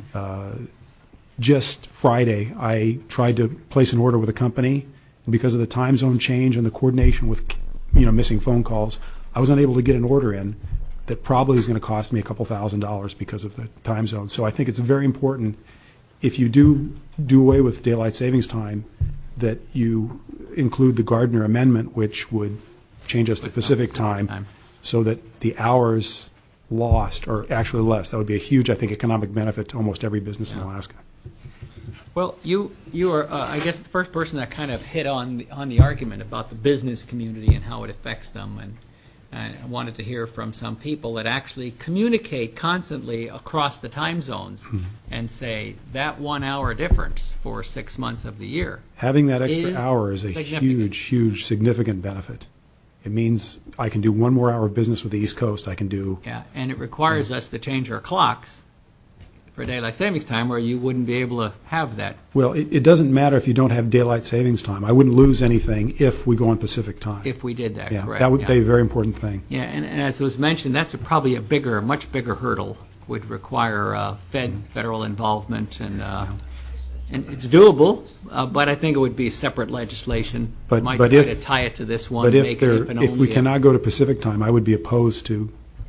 Just Friday, I tried to place an order with a company, and because of the time zone change and the coordination with missing phone calls, I was unable to get an order in. That probably is going to cost me a couple $1,000s because of the time zone. So I think it's very important, if you do away with daylight savings time, that you include the Gardner Amendment, which would change us to Pacific time, so that the hours lost are actually less. That would be a huge, I think, economic benefit to almost every business in Alaska. Well, you are, I guess, the first person that kind of hit on the argument about the business community and how it affects them. And I wanted to hear from some people that actually communicate constantly across the time zones and say that 1 hour difference for 6 months of the year. Having that extra hour is a huge, significant benefit. It means I can do 1 more hour of business with the East Coast. I can do. Yeah, and it requires us to change our clocks for daylight savings time, where you wouldn't be able to have that. Well, it doesn't matter if you don't have daylight savings time. I wouldn't lose anything if we go on Pacific time. If we did that, correct. That would be a very important thing. Yeah, and as was mentioned, that's probably a much bigger hurdle. Would require federal involvement and And it's doable, but I think it would be separate legislation. But Might but try if to tie it to this one. but if make there it an if we only- cannot go to Pacific time, I would be opposed to,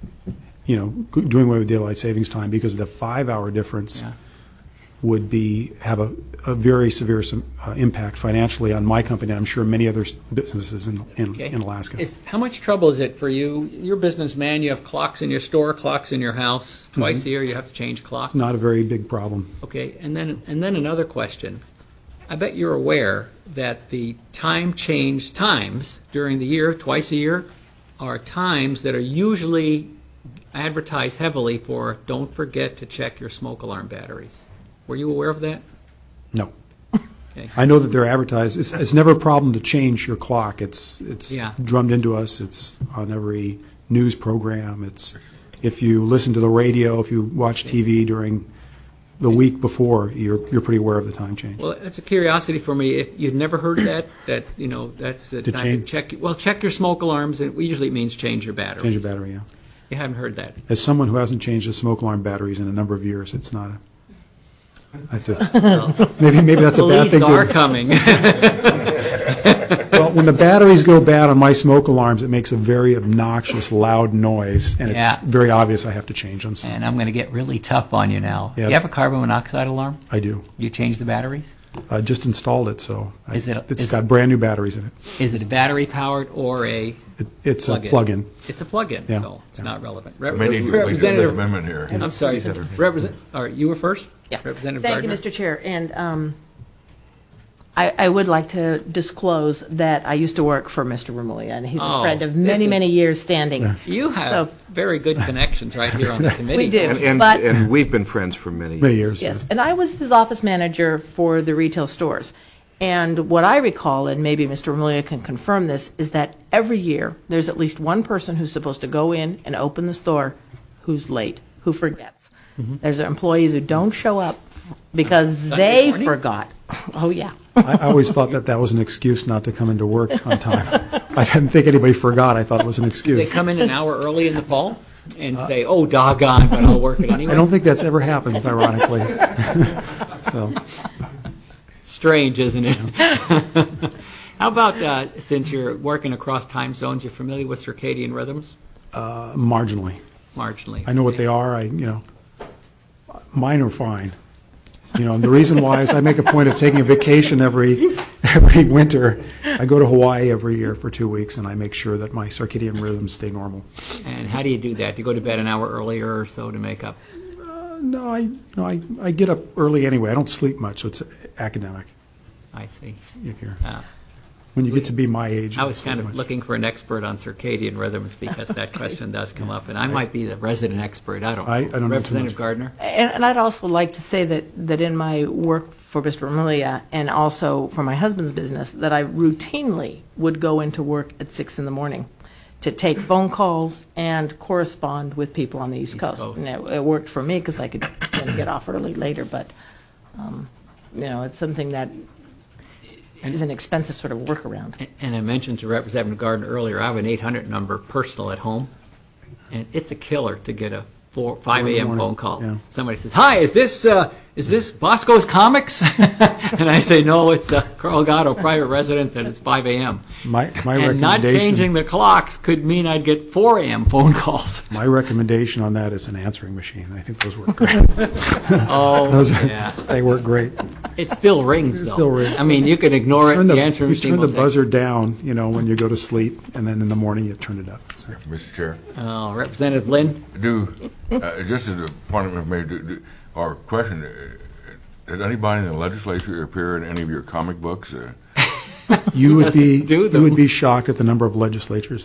doing away with daylight savings time, because the 5-hour difference would have a very severe impact financially on my company, and I'm sure many other businesses in Alaska. How much trouble is it for you? You're a businessman. You have clocks in your store, clocks in your house. Twice a year, you have to change clocks. It's not a very big problem. Okay, and then another question. I bet you're aware that the time change times during the year, twice a year, are times that are usually advertised heavily for don't forget to check your smoke alarm batteries. Were you aware of that? No. Okay. I know that they're advertised. It's never a problem to change your clock. It's drummed into us. It's on every news program. It's if you listen to the radio, if you watch TV during the week before, you're pretty aware of the time change. Well, it's a curiosity for me. If you've never heard of that that's the To time change? to check. Well, check your smoke alarms, and usually it means change your batteries. Change your battery, yeah. You haven't heard that. As someone who hasn't changed the smoke alarm batteries in a number of years, it's not a. I have to, maybe that's a bad thing. Police are coming. Well, when the batteries go bad on my smoke alarms, it makes a very obnoxious, loud noise, and Yeah. it's very obvious I have to change them. So. And I'm going to get really tough on you now. Yes. You have a carbon monoxide alarm? I do. You change the batteries? I just installed it, so it's is got brand new batteries in it. Is it battery powered or a? It's a plug-in. It's a plug-in, Yeah. so it's not relevant. May need to make an amendment here. I'm sorry. All right, you were first. Yeah. Representative Thank you, Gardner. Mr. Chair. And I would like to disclose that I used to work for Mr. Remulia, and he's a friend of many, many years standing. You have So- very good connections right here on the committee. We do. And we've been friends for many years. Yes, and I was his office manager for the retail stores. And what I recall, and maybe Mr. Remulia can confirm this, is that every year there's at least one person who's supposed to go in and open the store who's late, who forgets. There's employees who don't show up because Sunday they morning? forgot. Oh, yeah. I always thought that was an excuse not to come into work on time. I didn't think anybody forgot. I thought it was an They excuse. come in an hour early in the fall and say, "Oh, doggone, but I'll work it anyway." I don't think that's ever happened, ironically. So. Strange, isn't it? How about since you're working across time zones, you're familiar with circadian rhythms? Marginally. Marginally. I know what they are. Mine are fine. And the reason why is I make a point of taking a vacation every winter. I go to Hawaii every year for 2 weeks, and I make sure that my circadian rhythms stay normal. And how do you do that? Do you go to bed an hour earlier or so to make up? No, I get up early anyway. I don't sleep much, so it's academic. I see. When you get to be my age. I was kind of looking for an expert on circadian rhythms because that question does come up, and I might be the resident expert. I don't know. I don't know too Representative much. Gardner? And I'd also like to say that in my work for Mr. Remulia and also for my husband's business, that I routinely would go into work at 6 in the morning to take phone calls and correspond with people on the East Coast. And it worked for me because I could get off early later, but it's something that is an expensive sort of workaround. And I mentioned to Representative Gardner earlier, I have an 800 number personal at home, and it's a killer to get a 5 a.m. phone call. Yeah. Somebody says, "Hi, is this Bosco's Comics?" And I say, "No, it's Carl Gatto, private residence, and it's 5 a.m." My And recommendation. not changing the clocks could mean I'd get 4 a.m. phone calls. My recommendation on that is an answering machine. I think those work great. Yeah. They work great. It still rings, though. It still rings. I mean, you can ignore it. The answering You machine turn will the take- buzzer down, when you go to sleep, and then in the morning you turn it up. So. Mr. Chair. Oh, Representative Lynn? Just as a point of information, or question, did anybody in the legislature appear in any of your comic books? You would them. be shocked at the number of legislators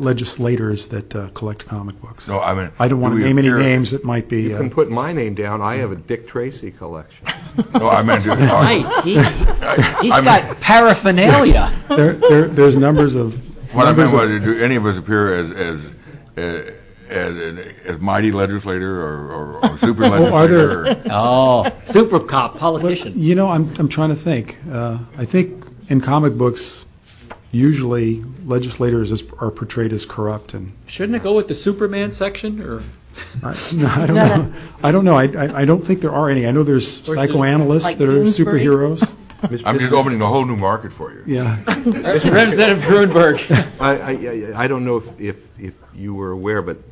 that collect comic books. No, I mean, I don't want do to we name any appear- names that might be. You can put my name down. I have a Dick Tracy collection. No, I meant to. Right. He's got paraphernalia. There's numbers of. What I numbers meant of- was, do any of us appear as mighty legislator or super legislator? are there- Oh, super cop, politician. I'm trying to think. I think in comic books, usually legislators are portrayed as corrupt, and Shouldn't it go with the Superman section? Or No, I don't know. I don't know. I don't think there are any. I know there's psychoanalysts Like that are Bloomsbury? superheroes. I'm just opening a whole new market for you. Yeah. Representative Grunberg. I don't know if you were aware, but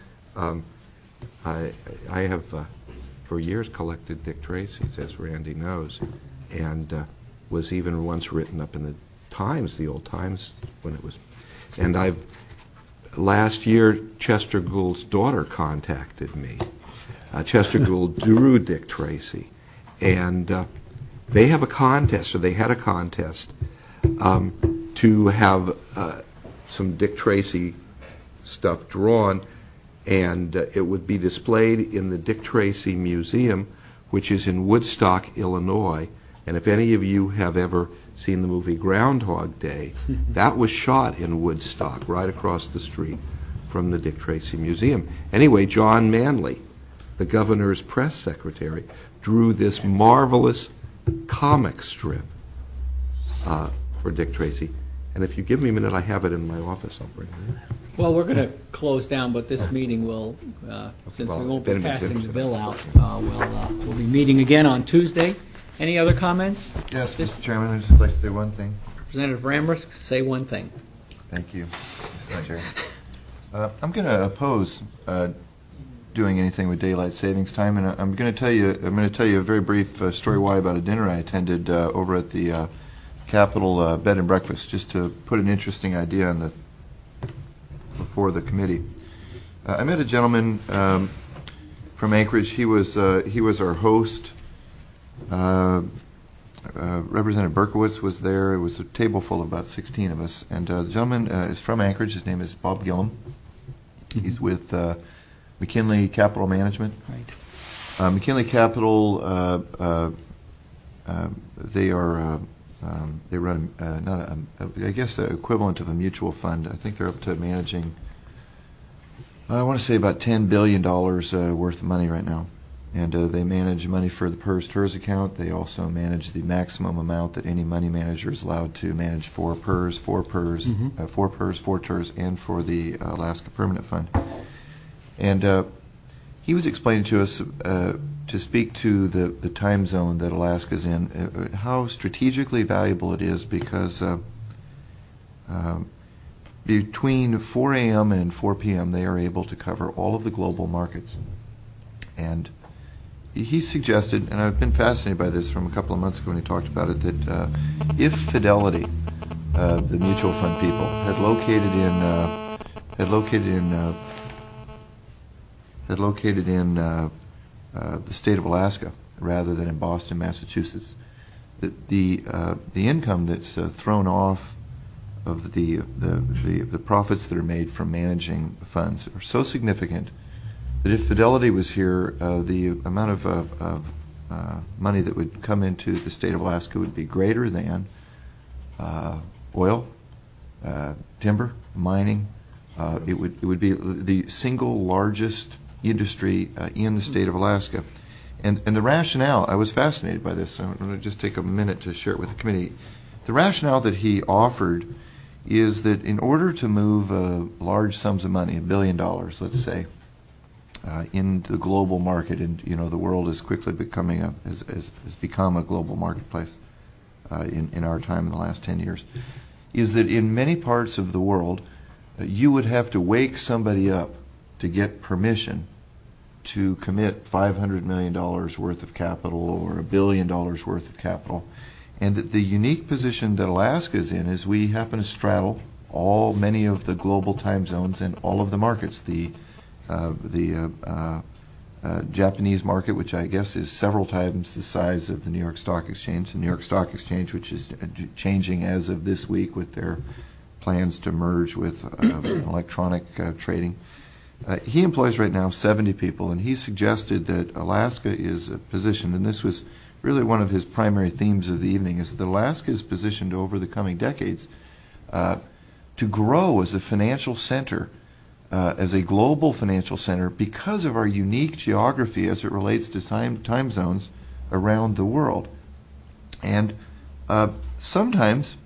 I have for years collected Dick Tracy's, as Randy knows, and was even once written up in the Times, the old Times, when it was. And last year, Chester Gould's daughter contacted me. Chester Gould drew Dick Tracy, and they have a contest, or they had a contest, to have some Dick Tracy stuff drawn, and it would be displayed in the Dick Tracy Museum, which is in Woodstock, Illinois. And if any of you have ever seen the movie Groundhog Day, that was shot in Woodstock, right across the street from the Dick Tracy Museum. Anyway, John Manley, the governor's press secretary, drew this marvelous comic strip for Dick Tracy. And if you give me a minute, I have it in my office. I'll bring it in. Well, we're going to close down, but this meeting will, since we won't be passing the bill out, we'll be meeting again on Tuesday. Any other comments? Yes, Mr. Chairman, I'd just like to say one thing. Representative Ramrisk, say one thing. Thank you, Mr. Chair. I'm going to oppose doing anything with daylight savings time, and I'm going to tell you a very brief story why about a dinner I attended over at the Capitol Bed and Breakfast, just to put an interesting idea before the committee. I met a gentleman from Anchorage. He was our host. Representative Berkowitz was there. It was a table full of about 16 of us, and the gentleman is from Anchorage. His name is Bob Gillum. He's with McKinley Capital Management. Right. McKinley Capital, they run I guess the equivalent of a mutual fund. I think they're up to managing, I want to say about $10 billion worth of money right now. And they manage money for the PERS account. They also manage the maximum amount that any money manager is allowed to manage for PERS, for TERS, and for the Alaska Permanent Fund. And he was explaining to us, to speak to the time zone that Alaska's in, how strategically valuable it is, because between 4 a.m. and 4 p.m. they are able to cover all of the global markets. And he suggested, and I've been fascinated by this from a couple of months ago when he talked about it, that if Fidelity, the mutual fund people, had located in the state of Alaska rather than in Boston, Massachusetts, that the income that's thrown off of the profits that are made from managing funds are so significant that if Fidelity was here, the amount of money that would come into the state of Alaska would be greater than oil, timber, mining. It would be the single largest industry in the state of Alaska. And the rationale, I was fascinated by this, so I'm going to just take a minute to share it with the committee. The rationale that he offered is that in order to move large sums of money, $1 billion, let's say, in the global market, and the world is quickly becoming has become a global marketplace in our time in the last 10 years, is that in many parts of the world you would have to wake somebody up to get permission to commit $500 million worth of capital or $1 billion worth of capital, and that the unique position that Alaska is in is we happen to straddle many of the global time zones and all of the markets. The Japanese market, which I guess is several times the size of the New York Stock Exchange, the New York Stock Exchange, which is changing as of this week with their plans to merge with electronic trading. He employs right now 70 people, and he suggested that Alaska is positioned, and this was really one of his primary themes of the evening, is that Alaska is positioned over the coming decades to grow as a financial center, as a global financial center, because of our unique geography as it relates to time zones around the world. And sometimes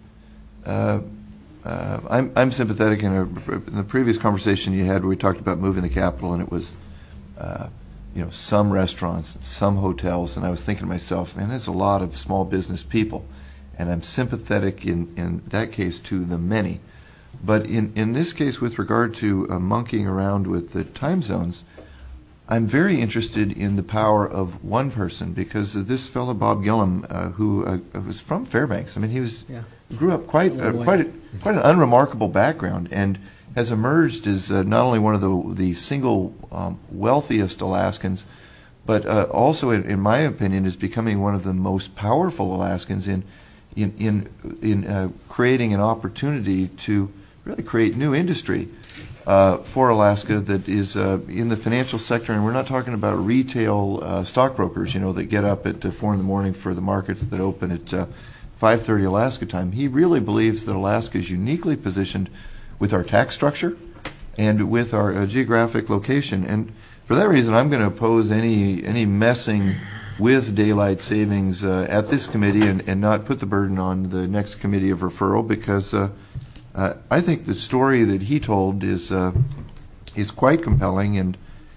I'm sympathetic. In the previous conversation you had where we talked about moving the capital, and it was some restaurants, some hotels, and I was thinking to myself, man, there's a lot of small business people, and I'm sympathetic in that case to the many. But in this case, with regard to monkeying around with the time zones, I'm very interested in the power of one person, because this fellow Bob Gillum, who was from Fairbanks. I mean, grew up quite an unremarkable background, and has emerged as not only one of the single wealthiest Alaskans, but also, in my opinion, is becoming one of the most powerful Alaskans in creating an opportunity to really create new industry for Alaska that is in the financial sector. And we're not talking about retail stockbrokers, that get up at 4 in the morning for the markets that open at 5:30 Alaska time. He really believes that Alaska is uniquely positioned with our tax structure and with our geographic location. And for that reason, I'm going to oppose any messing with daylight savings at this committee and not put the burden on the next committee of referral, because I think the story that he told is quite compelling, and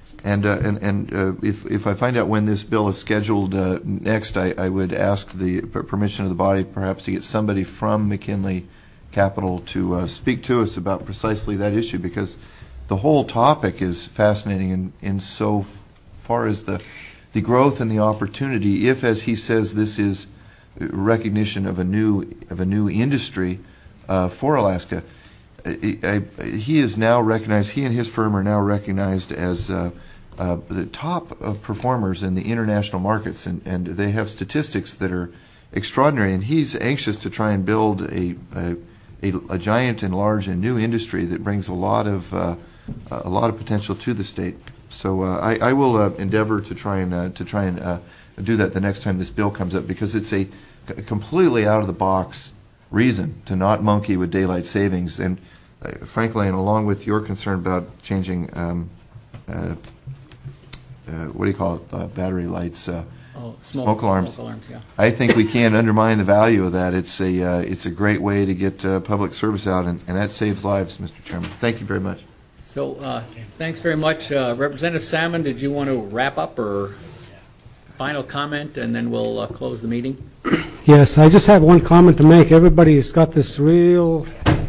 if I find out when this bill is scheduled next, I would ask the permission of the body perhaps to get somebody from McKinley Capital to speak to us about precisely that issue, because the whole topic is fascinating in so far as the growth and the opportunity. If, as he says, this is recognition of a new industry for Alaska, he is now recognized. He and his firm are now recognized as the top performers in the international markets, and they have statistics that are extraordinary. And he's anxious to try and build a giant and large and new industry that brings a lot of potential to the state. So I will endeavor to try and do that the next time this bill comes up, because it's a completely out of the box reason to not monkey with daylight savings. And frankly, and along with your concern about changing what do you call it, battery lights, smoke alarms. Yeah. I think we can't undermine the value of that. It's a great way to get public service out, and that saves lives, Mr. Chairman. Thank you very much. So thanks very much. Representative Salmon, did you want to wrap up or final comment, and then we'll close the meeting? Yes, I just have one comment to make. Everybody's got this real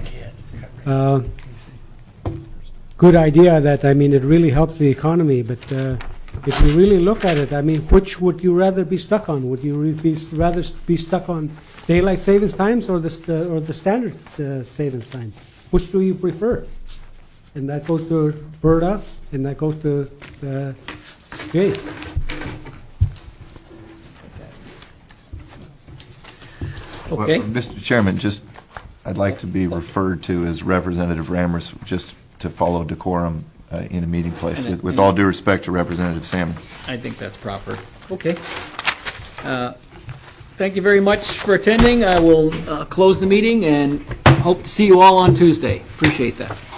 good idea that, it really helps the economy, but if you really look at it, which would you rather be stuck on? Would you rather be stuck on daylight savings times or the standard savings time? Which do you prefer? And that goes to Berta, and that goes to Jay. Okay. Well, Mr. Chairman, I'd like to be referred to as Representative Ramers, just to follow decorum in a meeting place, with all due respect to Representative Salmon. I think that's proper. Okay. Thank you very much for attending. I will close the meeting and hope to see you all on Tuesday. Appreciate that.